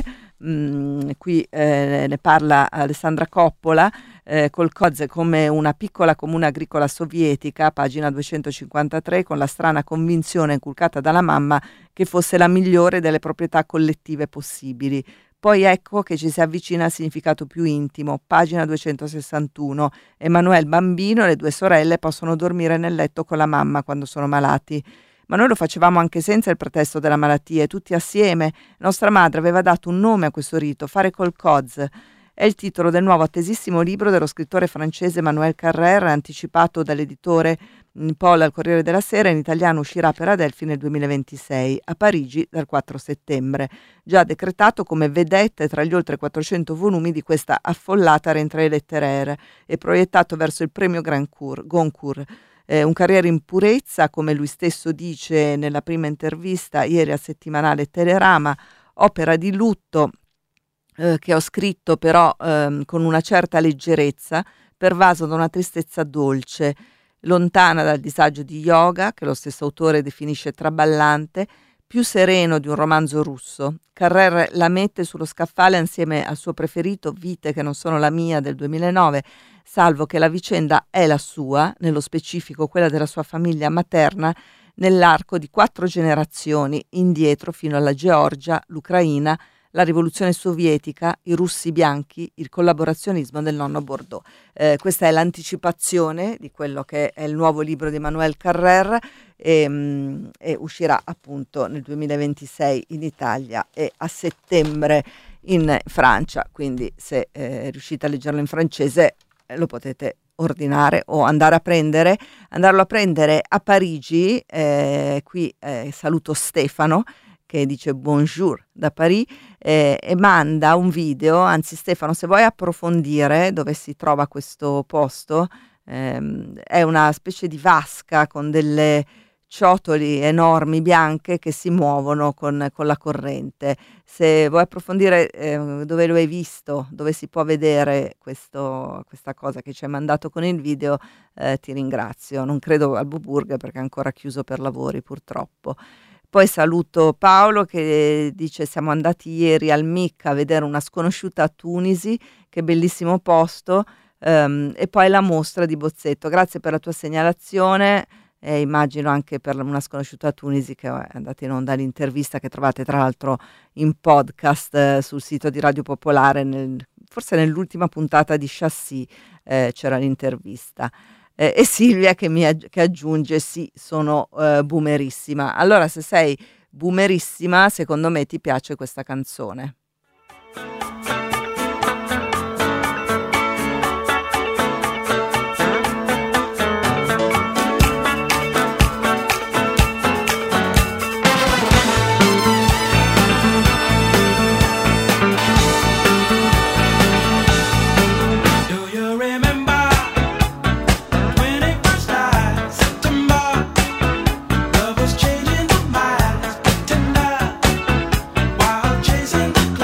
Qui ne parla Alessandra Coppola. Kolkhoz è come una piccola comune agricola sovietica, pagina 253, con la strana convinzione inculcata dalla mamma che fosse la migliore delle proprietà collettive possibili. Poi ecco che ci si avvicina al significato più intimo, pagina 261. Emanuele bambino e le 2 sorelle possono dormire nel letto con la mamma quando sono malati. Ma noi lo facevamo anche senza il pretesto della malattia, tutti assieme. Nostra madre aveva dato un nome a questo rito, fare Kolkhoz. È il titolo del nuovo attesissimo libro dello scrittore francese Emmanuel Carrère, anticipato dall'editore Paul al Corriere della Sera. In italiano uscirà per Adelphi nel 2026, a Parigi dal 4 settembre. Già decretato come vedette tra gli oltre 400 volumi di questa affollata rentrée letteraire e proiettato verso il premio Goncourt. Un carriera in purezza, come lui stesso dice nella prima intervista ieri al settimanale Telerama, opera di lutto che ho scritto però con una certa leggerezza, pervaso da una tristezza dolce, lontana dal disagio di yoga, che lo stesso autore definisce traballante, più sereno di un romanzo russo. Carrère la mette sullo scaffale insieme al suo preferito Vite che non sono la mia del 2009, salvo che la vicenda è la sua, nello specifico quella della sua famiglia materna, nell'arco di 4 generazioni indietro fino alla Georgia, l'Ucraina, la rivoluzione sovietica, i russi bianchi, il collaborazionismo del nonno Bordeaux. Questa è l'anticipazione di quello che è il nuovo libro di Emmanuel Carrère e uscirà appunto nel 2026 in Italia e a settembre in Francia, quindi se riuscite a leggerlo in francese lo potete ordinare o andarlo a prendere a Parigi. Qui saluto Stefano che dice bonjour da Parigi e manda un video. Anzi Stefano, se vuoi approfondire dove si trova questo posto, è una specie di vasca con delle ciotoli enormi bianche che si muovono con la corrente. Se vuoi approfondire dove lo hai visto, dove si può vedere questa cosa che ci hai mandato con il video, ti ringrazio. Non credo al Buburg perché è ancora chiuso per lavori purtroppo. Poi saluto Paolo che dice siamo andati ieri al MIC a vedere Una sconosciuta a Tunisi, che bellissimo posto, e poi la mostra di Bozzetto. Grazie per la tua segnalazione e immagino anche per Una sconosciuta a Tunisi che è andata in onda l'intervista che trovate tra l'altro in podcast sul sito di Radio Popolare, forse nell'ultima puntata di Chassis c'era l'intervista. E Silvia che aggiunge sì, sono boomerissima. Allora se sei boomerissima secondo me ti piace questa canzone. Chasing the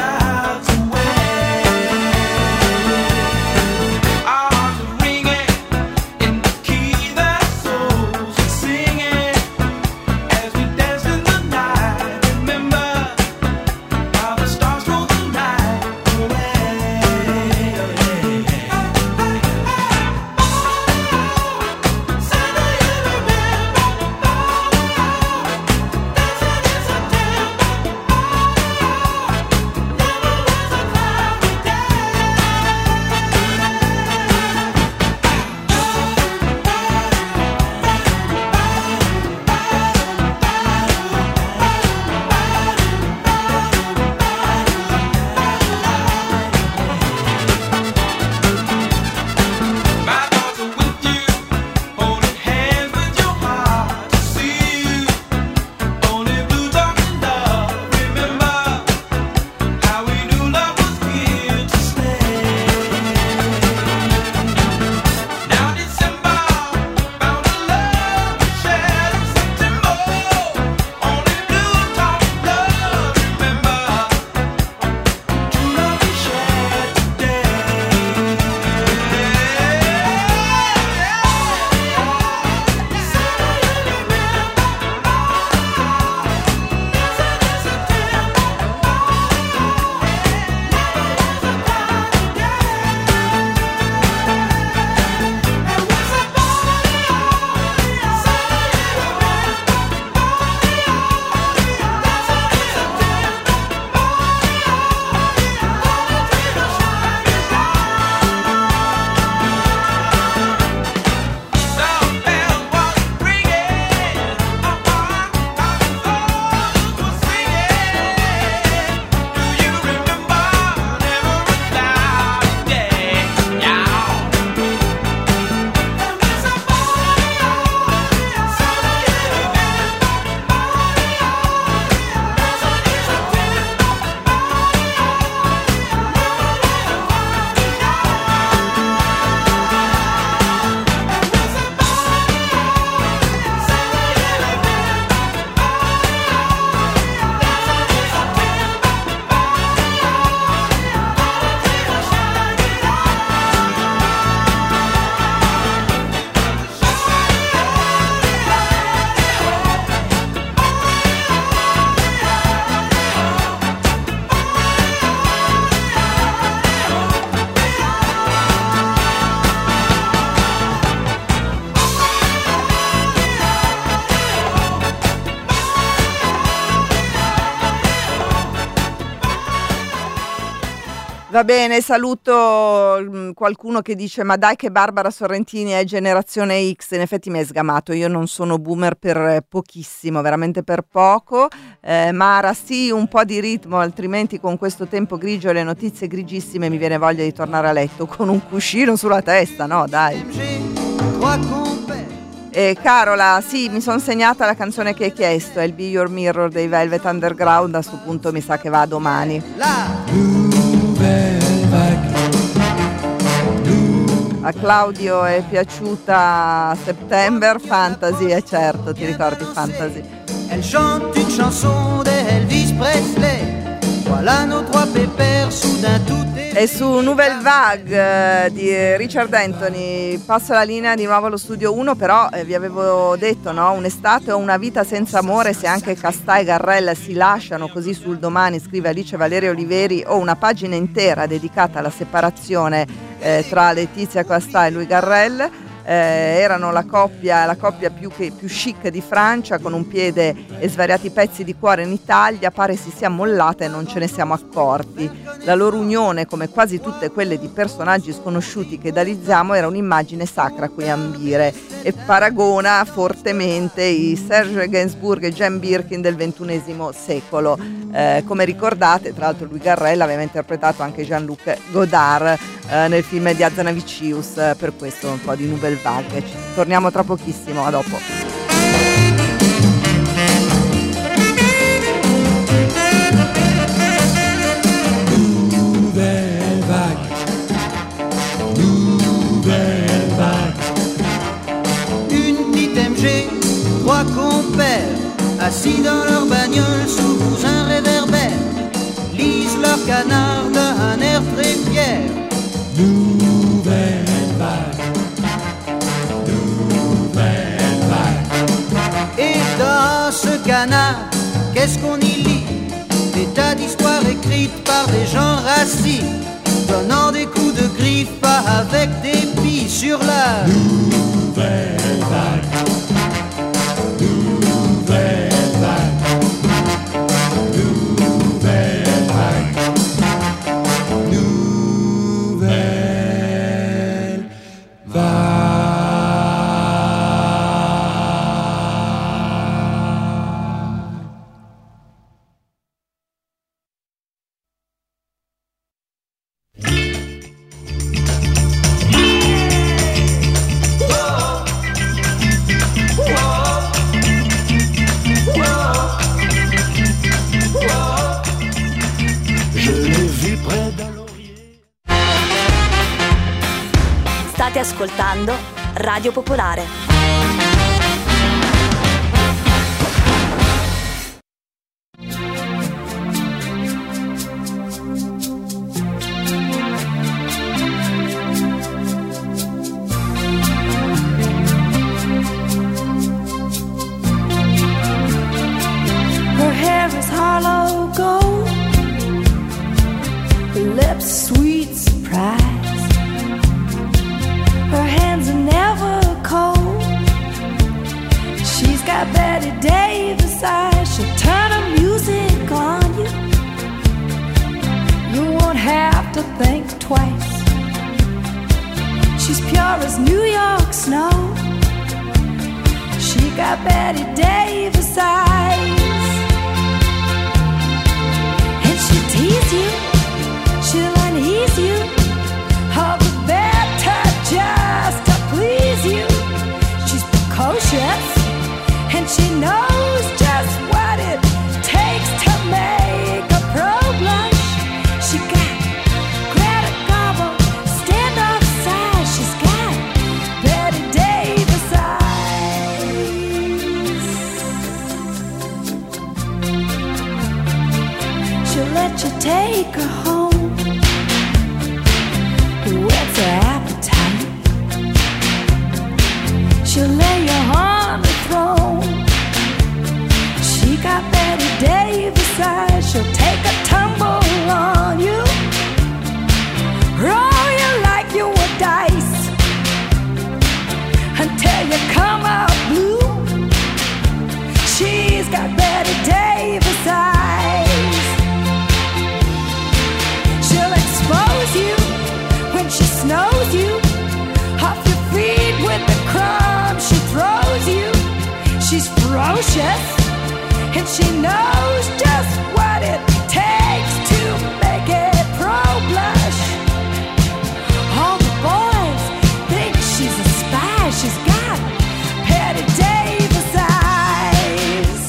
Va bene, saluto qualcuno che dice ma dai che Barbara Sorrentini è generazione X, in effetti mi hai sgamato, io non sono boomer per pochissimo, veramente per poco. Mara, sì, un po' di ritmo, altrimenti con questo tempo grigio e le notizie grigissime mi viene voglia di tornare a letto con un cuscino sulla testa, no dai. Carola, sì, mi sono segnata la canzone che hai chiesto, è il Be Your Mirror dei Velvet Underground, a sto punto mi sa che va domani. A Claudio è piaciuta September, Fantasy, certo, ti ricordi Fantasy? Elle chante une chanson d'Elvis Presley. Voilà nos trois pépères, soudain tout est... E su Nouvelle Vague di Richard Anthony passo la linea di nuovo allo studio 1, però vi avevo detto, no? Un'estate o una vita senza amore, se anche Castà e Garrella si lasciano così sul domani, scrive Alice Valeria Oliveri, o una pagina intera dedicata alla separazione tra Letizia Castà e lui Garrel. Erano la coppia più chic di Francia, con un piede e svariati pezzi di cuore in Italia, pare si sia mollata e non ce ne siamo accorti. La loro unione, come quasi tutte quelle di personaggi sconosciuti che idealizziamo, era un'immagine sacra a cui ambire, e paragona fortemente i Serge Gainsbourg e Jane Birkin del XXI secolo. Come ricordate, tra l'altro lui Garrella aveva interpretato anche Jean-Luc Godard nel film di Hazanavicius, per questo un po' di Nouvelle Vague. Ci torniamo tra pochissimo, a dopo. Nouvelle vague, nouvelle vague. Une petite MG, trois compères, assis dans leur bagnole sous un réverbère, lisent leur canard d'un air très fier. Nouvelle vague, nouvelle vague. Et dans ce canard, qu'est-ce qu'on y lit? Des tas d'histoires écrites par des gens rassis, donnant des coups de griffe avec des billes sur la nouvelle vague, nouvelle vague, nouvelle vague, nouvelle vague. State ascoltando Radio Popolare. Her hair is hollow gold, her lips sweet surprise. Her hands are never cold. She's got Betty Davis eyes. She'll turn her music on you. You won't have to think twice. She's pure as New York snow. She got Betty Davis eyes. And she'll tease you, she'll unease you, all the better just to please you. She's precocious, and she knows just what it takes to make a pro blush. She got Greta Garbo, standoff size. She's got Betty Davis eyes. She'll let you take her home, whet's her appetite. She'll lay you on the throne. She got Betty Davis eyes. She'll take a tumble on you, roll you like you were dice, until you come out blue. She's got Betty Davis eyes. She'll expose precocious, and she knows just what it takes to make a pro blush. All the boys think she's a spy. She's got Patty Davis eyes.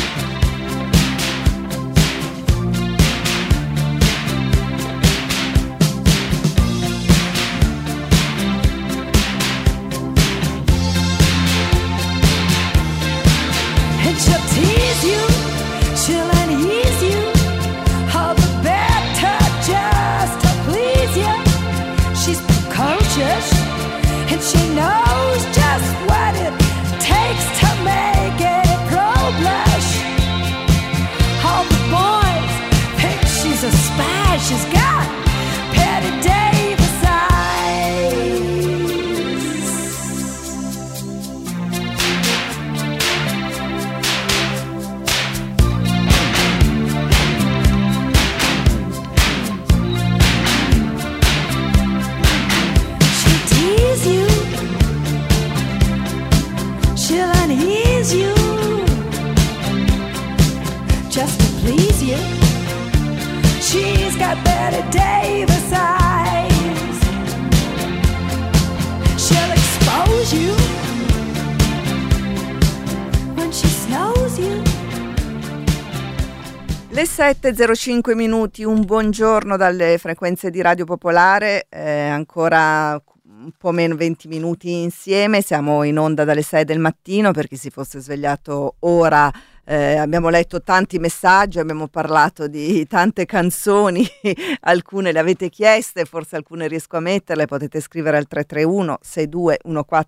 And she'll tease you, she'll unease you, all the better just to please you. She's precocious, and she knows just what it takes to make a pro blush. All the boys think she's a spy. She's got Patty Davis eyes. She'll tease you, she'll unease you, just to please you. She's got Betty Davis eyes. She'll expose you when she snows you. Le 7:05 minuti, un buongiorno dalle frequenze di Radio Popolare, ancora un po' meno 20 minuti insieme, siamo in onda dalle 6 del mattino. Per chi si fosse svegliato ora, abbiamo letto tanti messaggi, abbiamo parlato di tante canzoni, alcune le avete chieste, forse alcune riesco a metterle, potete scrivere al 331 62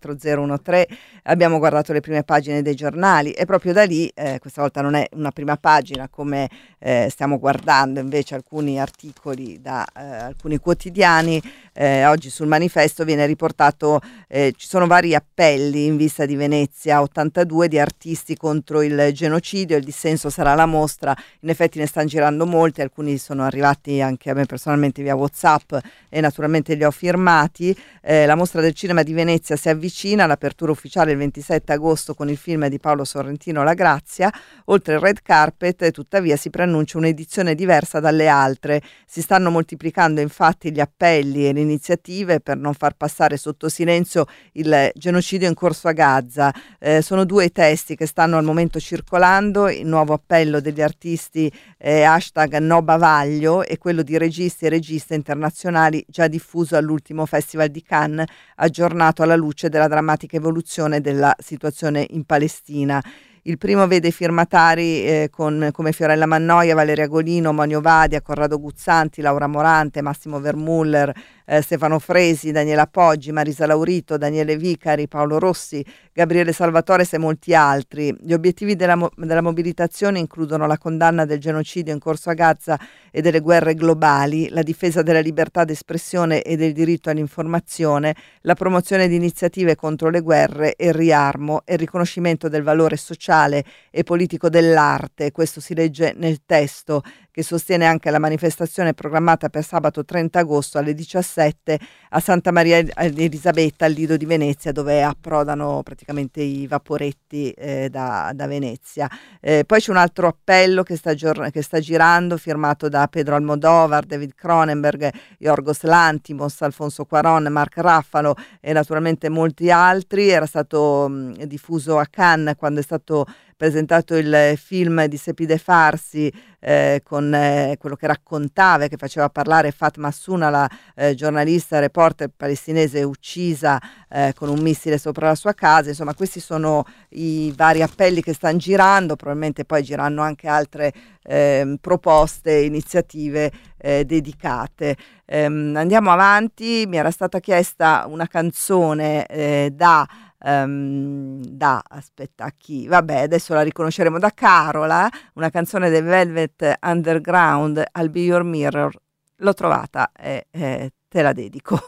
14013, abbiamo guardato le prime pagine dei giornali e proprio da lì, questa volta non è una prima pagina come stiamo guardando invece alcuni articoli da alcuni quotidiani, oggi sul Manifesto viene riportato, ci sono vari appelli in vista di Venezia 82 di artisti contro il genocidio. Il dissenso sarà la mostra, in effetti ne stanno girando molti, alcuni sono arrivati anche a me personalmente via WhatsApp e naturalmente li ho firmati. La mostra del cinema di Venezia si avvicina, l'apertura ufficiale il 27 agosto con il film di Paolo Sorrentino La Grazia. Oltre il red carpet tuttavia si preannuncia un'edizione diversa dalle altre, si stanno moltiplicando infatti gli appelli e le iniziative per non far passare sotto silenzio il genocidio in corso a Gaza. Sono due i testi che stanno al momento circolando, il nuovo appello degli artisti hashtag No Bavaglio e quello di registi e registe internazionali già diffuso all'ultimo Festival di Cannes, aggiornato alla luce della drammatica evoluzione della situazione in Palestina. Il primo vede firmatari come Fiorella Mannoia, Valeria Golino, Monio Vadia, Corrado Guzzanti, Laura Morante, Massimo Vermuller, Stefano Fresi, Daniela Poggi, Marisa Laurito, Daniele Vicari, Paolo Rossi, Gabriele Salvatores e molti altri. Gli obiettivi della mobilitazione includono la condanna del genocidio in corso a Gaza e delle guerre globali, la difesa della libertà d'espressione e del diritto all'informazione, la promozione di iniziative contro le guerre e il riarmo e il riconoscimento del valore sociale e politico dell'arte. Questo si legge nel testo, che sostiene anche la manifestazione programmata per sabato 30 agosto alle 17 a Santa Maria Elisabetta, al Lido di Venezia, dove approdano praticamente i vaporetti da Venezia. Poi c'è un altro appello che sta girando, firmato da Pedro Almodovar, David Cronenberg, Yorgos Lanthimos, Alfonso Cuarón, Mark Ruffalo e naturalmente molti altri. Era stato diffuso a Cannes quando è stato presentato il film di Sepide Farsi, con quello che raccontava e che faceva parlare Fatma Assuna, la giornalista reporter palestinese uccisa con un missile sopra la sua casa. Insomma, questi sono i vari appelli che stanno girando, probabilmente poi giranno anche altre proposte, iniziative dedicate. Andiamo avanti. Mi era stata chiesta una canzone aspetta, a chi? Vabbè, adesso la riconosceremo, da Carola, una canzone dei Velvet Underground, I'll Be Your Mirror. L'ho trovata e te la dedico.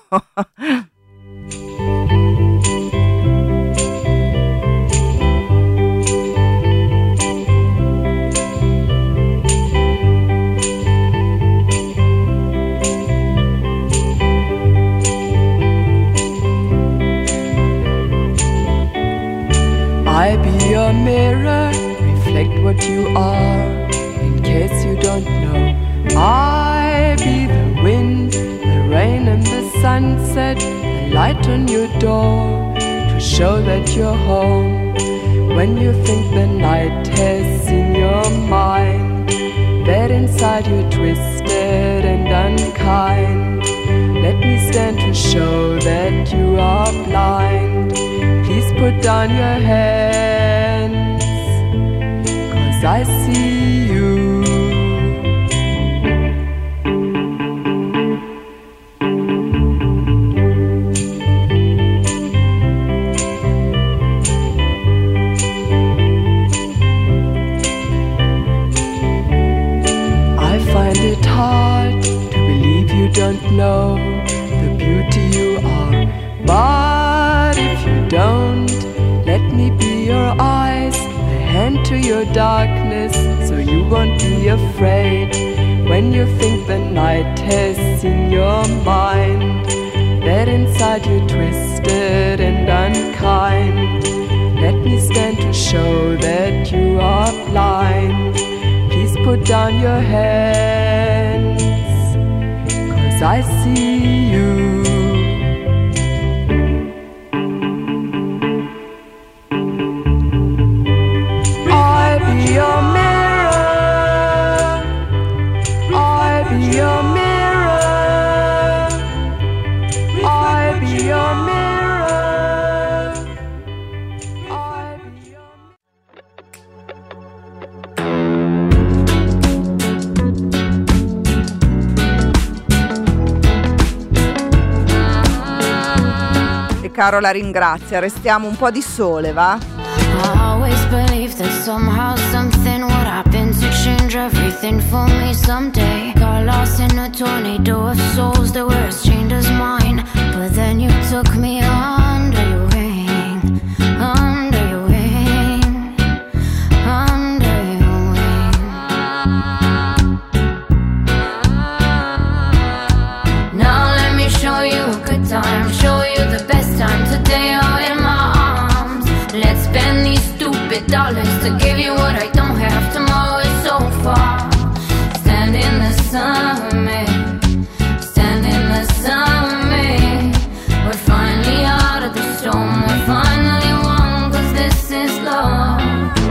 I be your mirror, what you are, in case you don't know. I be the wind, the rain and the sunset, the light on your door, to show that you're home. When you think the night has seen your mind, that inside you're twisted and unkind, let me stand to show that you are blind. Please put down your hands, 'cause I see you. It hard to believe you don't know the beauty you are, but if you don't, let me be your eyes, a hand to your darkness, so you won't be afraid. When you think the night has seen your mind, that inside you're twisted and unkind, let me stand to show that you are blind. Please put down your hands, 'cause I see you. I be your mirror, I be your mirror, I be your mirror, I be your Caro la ringrazia, restiamo un po' di sole, va? I always believed that somehow something would happen to change everything for me someday. Got lost in a tornado of souls that were as chained as mine, but then you took me under your wing, under your wing, under your wing. Now let me show you a good time, show you the best time today, all in my arms. Let's spend these stupid dollars to give you what I don't have. Tomorrow is so far. Stand in the sun with me, stand in the sun with me. We're finally out of the storm, we're finally one, 'cause this is love.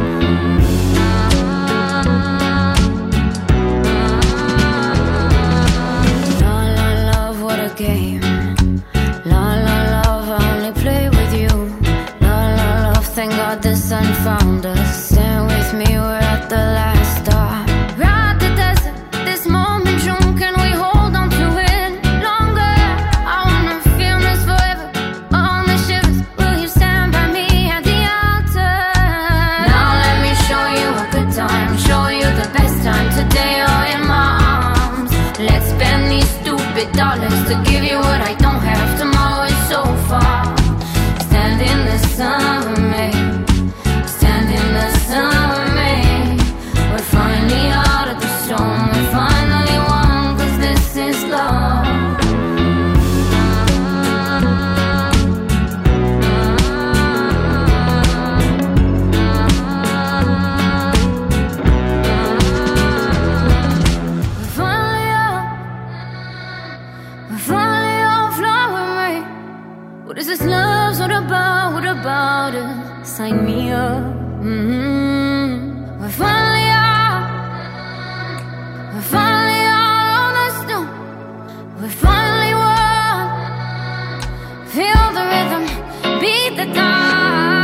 La la love, what a game. La la love, I only play with you. La la love, thank God the sun found us. Stand with me, we're at the last stop. We're at the desert, this moment June, can we hold on to it longer? I wanna feel this forever, all the shivers. Will you stand by me at the altar? Now let me show you a good time, show you the best time today, all in my arms. Let's spend these stupid dollars to give you what I don't have. Tomorrow is so far. Stand in the sun with me, stand in the sun with me. We're finally out of the storm, we're finally one, 'cause this is love. We're finally all fly with me. What is this love? What about it? Sign me up. We're finally out. We're finally out on the snow. We're finally one. Feel the rhythm, beat the time.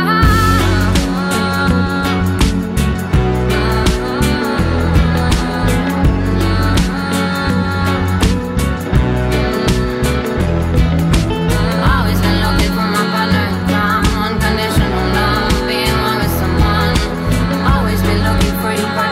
Always been looking for my partner in crime, unconditional love, being one with someone. Always been looking for you.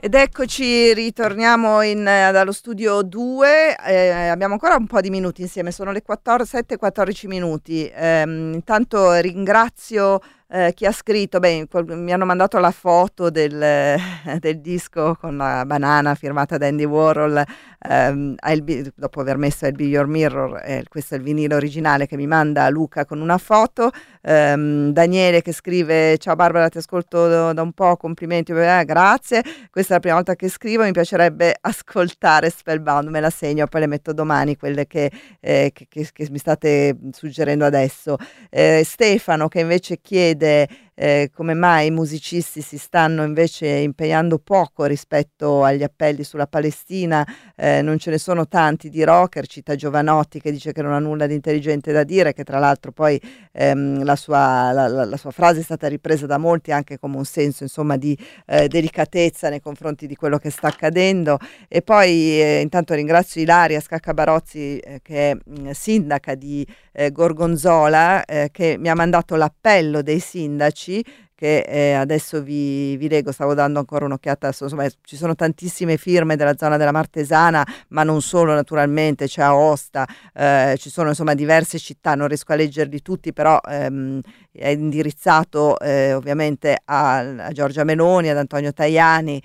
Ed eccoci, ritorniamo dallo studio 2, abbiamo ancora un po' di minuti insieme, sono le 7:14 minuti. Intanto ringrazio chi ha scritto, mi hanno mandato la foto del disco con la banana firmata da Andy Warhol, dopo aver messo I'll Be Your Mirror, questo è il vinile originale che mi manda Luca con una foto. Daniele che scrive: ciao Barbara, ti ascolto da un po', complimenti, grazie, questa è la prima volta che scrivo, mi piacerebbe ascoltare Spellbound, me la segno, poi le metto domani quelle che mi state suggerendo adesso. Stefano che invece chiede come mai i musicisti si stanno invece impegnando poco rispetto agli appelli sulla Palestina, non ce ne sono tanti di rocker, cita Giovanotti che dice che non ha nulla di intelligente da dire, che tra l'altro poi la sua frase è stata ripresa da molti anche come un senso insomma di delicatezza nei confronti di quello che sta accadendo. E poi intanto ringrazio Ilaria Scaccabarozzi che è sindaca di Gorgonzola, che mi ha mandato l'appello dei sindaci che adesso vi leggo, stavo dando ancora un'occhiata, insomma ci sono tantissime firme della zona della Martesana, ma non solo, naturalmente c'è Aosta, ci sono insomma diverse città, non riesco a leggerli tutti, però è indirizzato ovviamente a Giorgia Meloni, ad Antonio Tajani,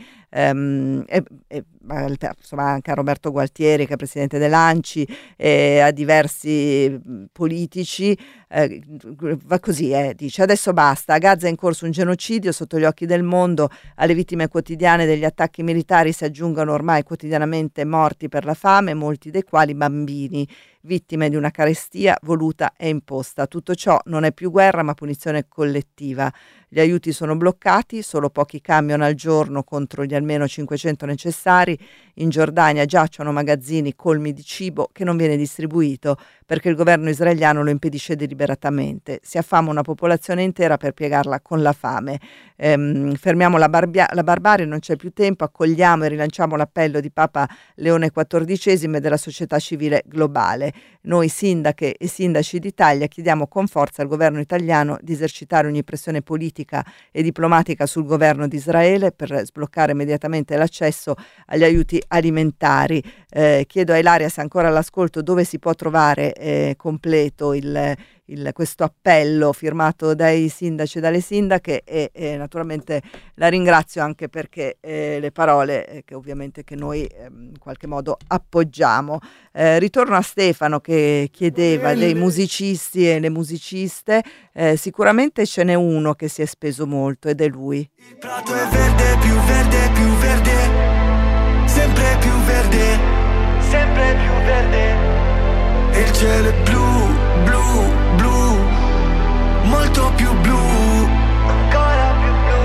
insomma anche a Roberto Gualtieri che è presidente dell'ANCI, a diversi politici. Va così, dice: adesso basta, a Gaza è in corso un genocidio sotto gli occhi del mondo, alle vittime quotidiane degli attacchi militari si aggiungono ormai quotidianamente morti per la fame, molti dei quali bambini, vittime di una carestia voluta e imposta. Tutto ciò non è più guerra ma punizione collettiva. Gli aiuti sono bloccati, solo pochi camion al giorno contro gli almeno 500 necessari. In Giordania giacciono magazzini colmi di cibo che non viene distribuito perché il governo israeliano lo impedisce deliberatamente. Si affama una popolazione intera per piegarla con la fame. Fermiamo la barbarie, non c'è più tempo, accogliamo e rilanciamo l'appello di Papa Leone XIV e della società civile globale. Noi sindache e sindaci d'Italia chiediamo con forza al governo italiano di esercitare ogni pressione politica e diplomatica sul governo di Israele per sbloccare immediatamente l'accesso agli aiuti alimentari. Chiedo a Ilaria, se ancora all'ascolto, dove si può trovare completo questo appello firmato dai sindaci e dalle sindache, e naturalmente la ringrazio anche perché le parole che ovviamente che noi in qualche modo appoggiamo. Ritorno a Stefano che chiedeva dei musicisti e le musiciste. Sicuramente ce n'è uno che si è speso molto ed è lui. Il prato è verde, più verde, più verde, sempre più verde, sempre più verde. E il cielo è blu, blu, blu, molto più blu, ancora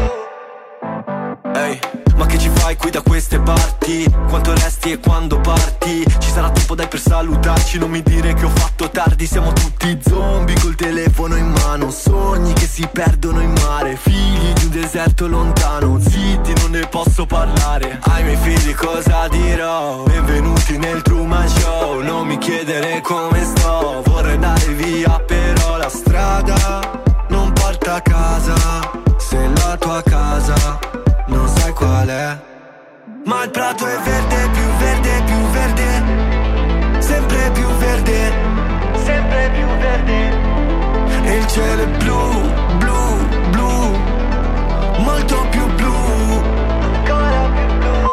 più blu. Ehi, ma che ci fai qui da queste parti? Quanto resti e quando parti? Ci sarà tempo dai per salutarci, non mi dire che ho fatto tardi. Siamo tutti zombie col telefono in mano, sogni che si perdono in mare, figli di un deserto lontano, zitti non ne posso parlare. Ai miei figli cosa dirò? Benvenuti nel Truman Show, non mi chiedere come sto, vorrei andare via però la strada non porta a casa. Se la tua casa non sai qual è, ma il prato è verde, più verde, più verde, sempre più verde, sempre più verde. E il cielo è blu, blu, blu, molto più blu, ancora più blu.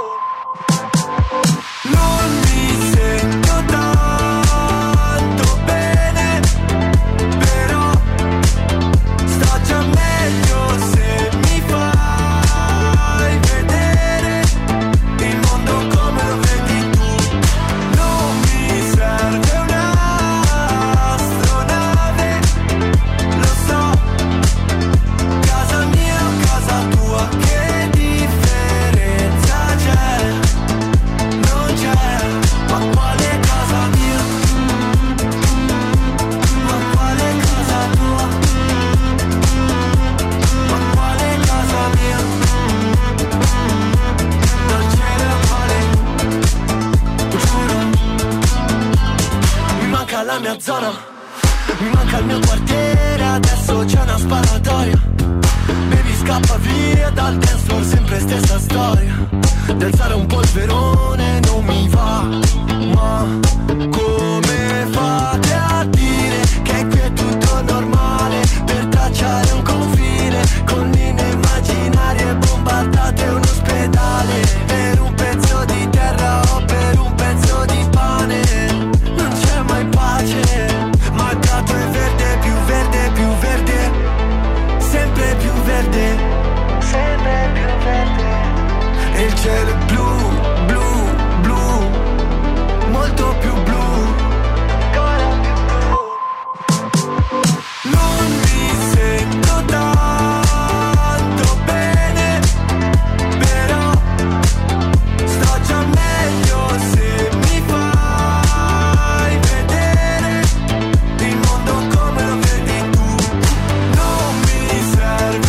Non mi sento tanto bene, però sto già meglio se mi fai vedere il mondo come lo vedi tu. Non mi serve un'astronave, lo so, casa mia o casa tua, che differenza c'è? Non c'è, ma quale casa mia? Ma quale casa tua? Ma quale casa mia? Non ce ne fare, giuro. Mi manca la mia zona, mi manca il mio quartiere, adesso c'è una sparatoria. Baby scappa via dal dance floor, sempre stessa storia. di alzare un polverone non mi va. Ma come fate a dire che qui è tutto normale, per tracciare un confine con linee immaginarie, bombardate un ospedale per un pezzo di terra o per un pezzo di pane. Non c'è mai pace, ma il prato è verde, più verde, più verde, sempre più verde, sempre più verde. E il cielo è blu, blu, blu, molto più blu, ancora più blu. Non mi sento tanto bene, però sto già meglio se mi fai vedere il mondo come lo vedi tu. Non mi serve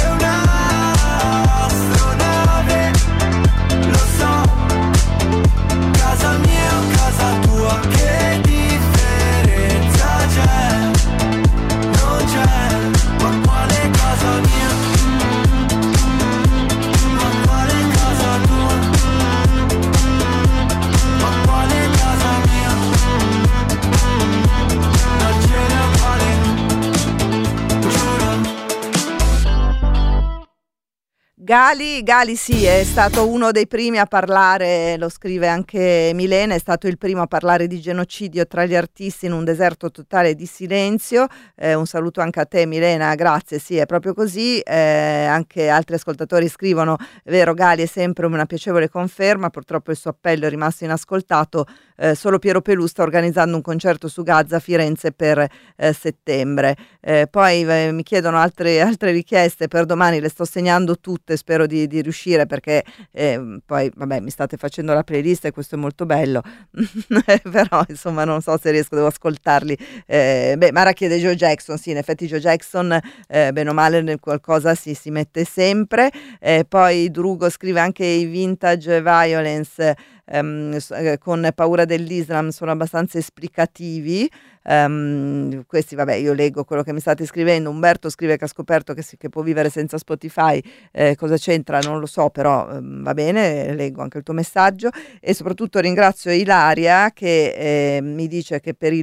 un'astronave, lo so, casa mia o casa tua, che differenza c'è? Non c'è, ma quale casa mia? Ma quale casa tua? Ma quale casa mia? Non ce ne vale, giuro. Gali sì, è stato uno dei primi a parlare, lo scrive anche Milena, è stato il primo a parlare di genocidio tra gli artisti in un deserto totale di silenzio. Un saluto anche a te Milena, grazie, sì, è proprio così. Anche altri ascoltatori scrivono, è vero, Gali è sempre una piacevole conferma, purtroppo il suo appello è rimasto inascoltato. Solo Piero Pelù sta organizzando un concerto su Gaza a Firenze per settembre. Poi mi chiedono altre richieste per domani, le sto segnando tutte, spero di riuscire, perché poi vabbè, mi state facendo la playlist e questo è molto bello. Però insomma non so se riesco, devo ascoltarli. Mara chiede Joe Jackson, sì, in effetti Joe Jackson bene o male qualcosa si mette sempre. Poi Drugo scrive anche i Vintage Violence con Paura dell'Islam sono abbastanza esplicativi. Questi vabbè, io leggo quello che mi state scrivendo. Umberto scrive che ha scoperto che può vivere senza Spotify. Cosa c'entra? Non lo so, però va bene, leggo anche il tuo messaggio. E soprattutto ringrazio Ilaria che mi dice che per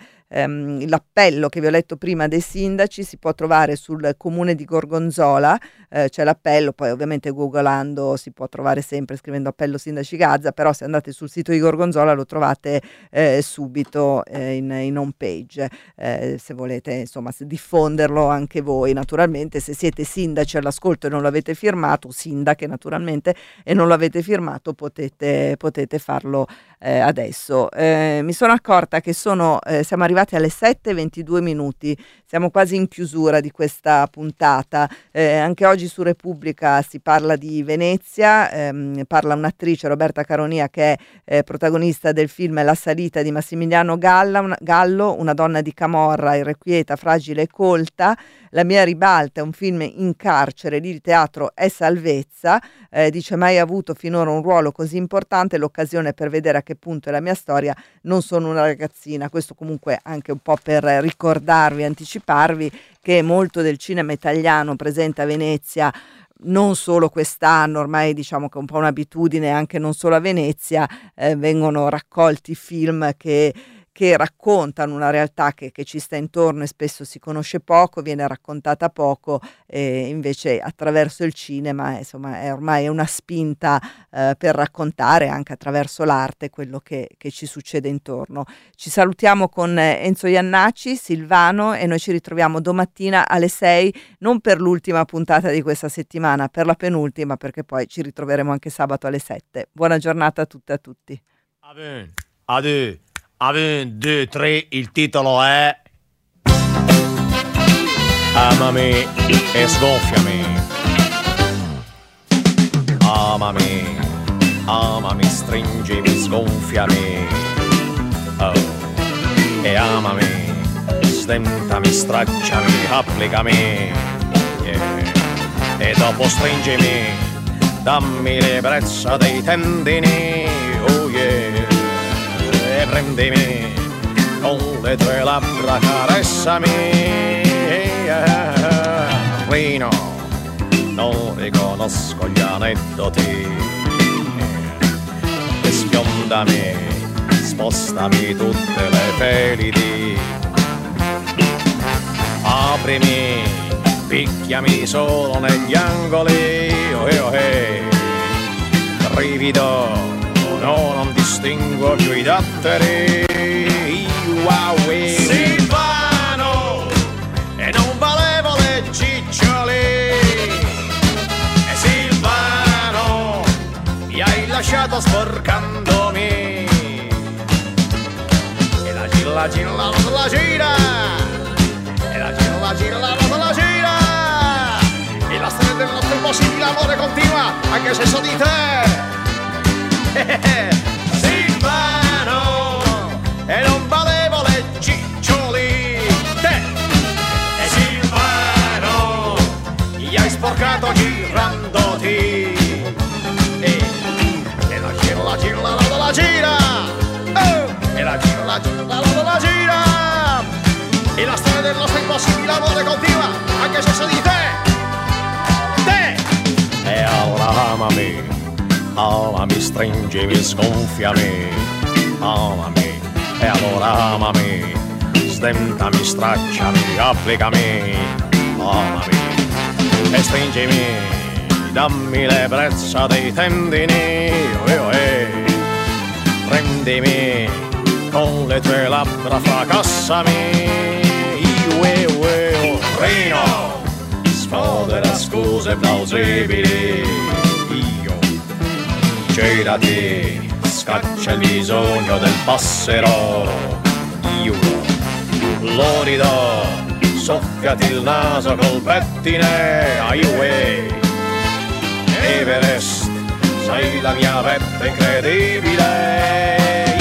l'appello che vi ho letto prima dei sindaci si può trovare sul comune di Gorgonzola, c'è l'appello, poi ovviamente googolando si può trovare sempre scrivendo appello sindaci Gaza, però se andate sul sito di Gorgonzola lo trovate subito in home page, se volete insomma diffonderlo anche voi. Naturalmente se siete sindaci all'ascolto e non l'avete firmato, sindache naturalmente, e non lo avete firmato, potete farlo adesso. Mi sono accorta che siamo arrivati alle 7:22, siamo quasi in chiusura di questa puntata. Anche oggi su Repubblica si parla di Venezia, parla un'attrice, Roberta Caronia, che è protagonista del film La salita di Massimiliano Gallo, una donna di camorra, irrequieta, fragile e colta. La mia ribalta è un film in carcere, lì il teatro è salvezza. Dice mai avuto finora un ruolo così importante, l'occasione per vedere a che punto è la mia storia, non sono una ragazzina. Questo comunque anche un po' per ricordarvi, anticiparvi che molto del cinema italiano presente a Venezia, non solo quest'anno, ormai diciamo che è un po' un'abitudine, anche non solo a Venezia, vengono raccolti film che raccontano una realtà che ci sta intorno e spesso si conosce poco, viene raccontata poco, e invece attraverso il cinema insomma è ormai una spinta per raccontare anche attraverso l'arte quello che ci succede intorno. Ci salutiamo con Enzo Iannacci, Silvano, e noi ci ritroviamo domattina alle 6, non per l'ultima puntata di questa settimana, per la penultima, perché poi ci ritroveremo anche sabato alle 7. Buona giornata a tutte e a tutti. Addio. 1, 2, 3, il titolo è Amami e sgonfiami. Amami, stringimi, sgonfiami. Oh. E amami, stentami, stracciami, applicami. Yeah. E dopo stringimi, dammi l'ebbrezza dei tendini. Oh yeah. E prendimi con le tue labbra, caressami. Rino, non riconosco gli aneddoti. biondami, spostami tutte le pelidi. Aprimi, picchiami solo negli angoli, oh hey. Brivido, no, non distingo più i datteri. Silvano, e non valevo le ciccioli. E Silvano, mi hai lasciato sporcandomi. E la gira, la gira, la gira. E la gira, la gira, la gira. E la storia del nostro impossibile amore continua, anche se so di te. Silvano, e non valevo le ciccioli. Te. E Silvano, gli hai sporcato girandoti. E la gira, la gira, la gira. E la gira, la gira, la gira. E la storia del nostro impossibile amore continua, anche se so di te. E allora amami, stringimi, sgonfiami, amami, e allora amami, stentami, stracciami, applicami, amami, e stringimi, dammi l'ebbrezza dei tendini, prendimi con le tue labbra, fracassami, Rino, sfodera scuse plausibili, io, girati, scaccia il bisogno del passero, io, lorido, soffiati il naso col pettine, Everest, sei la mia vetta incredibile,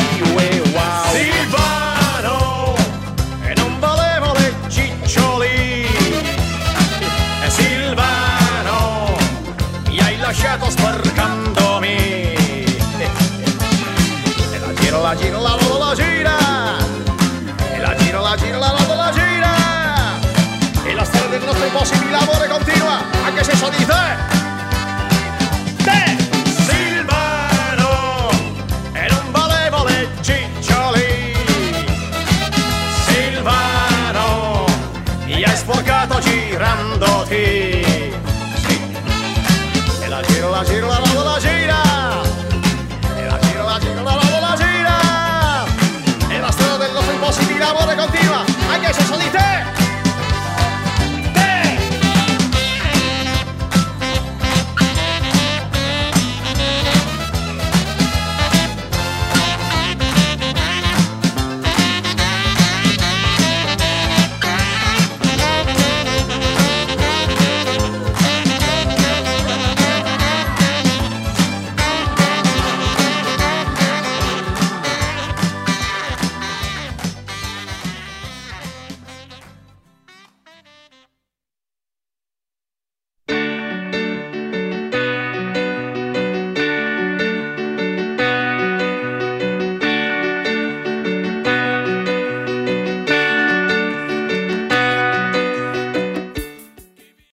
Silvano, e non volevo le ciccioli. E Silvano, mi hai lasciato sporcandomi. E la gira, la gira, la gira. E la gira, la gira, la gira. E la storia del nostro impossibile amore continua, anche se so di te. Silvano, e non volevo le ciccioli. Silvano, mi hai sporcato girandoti.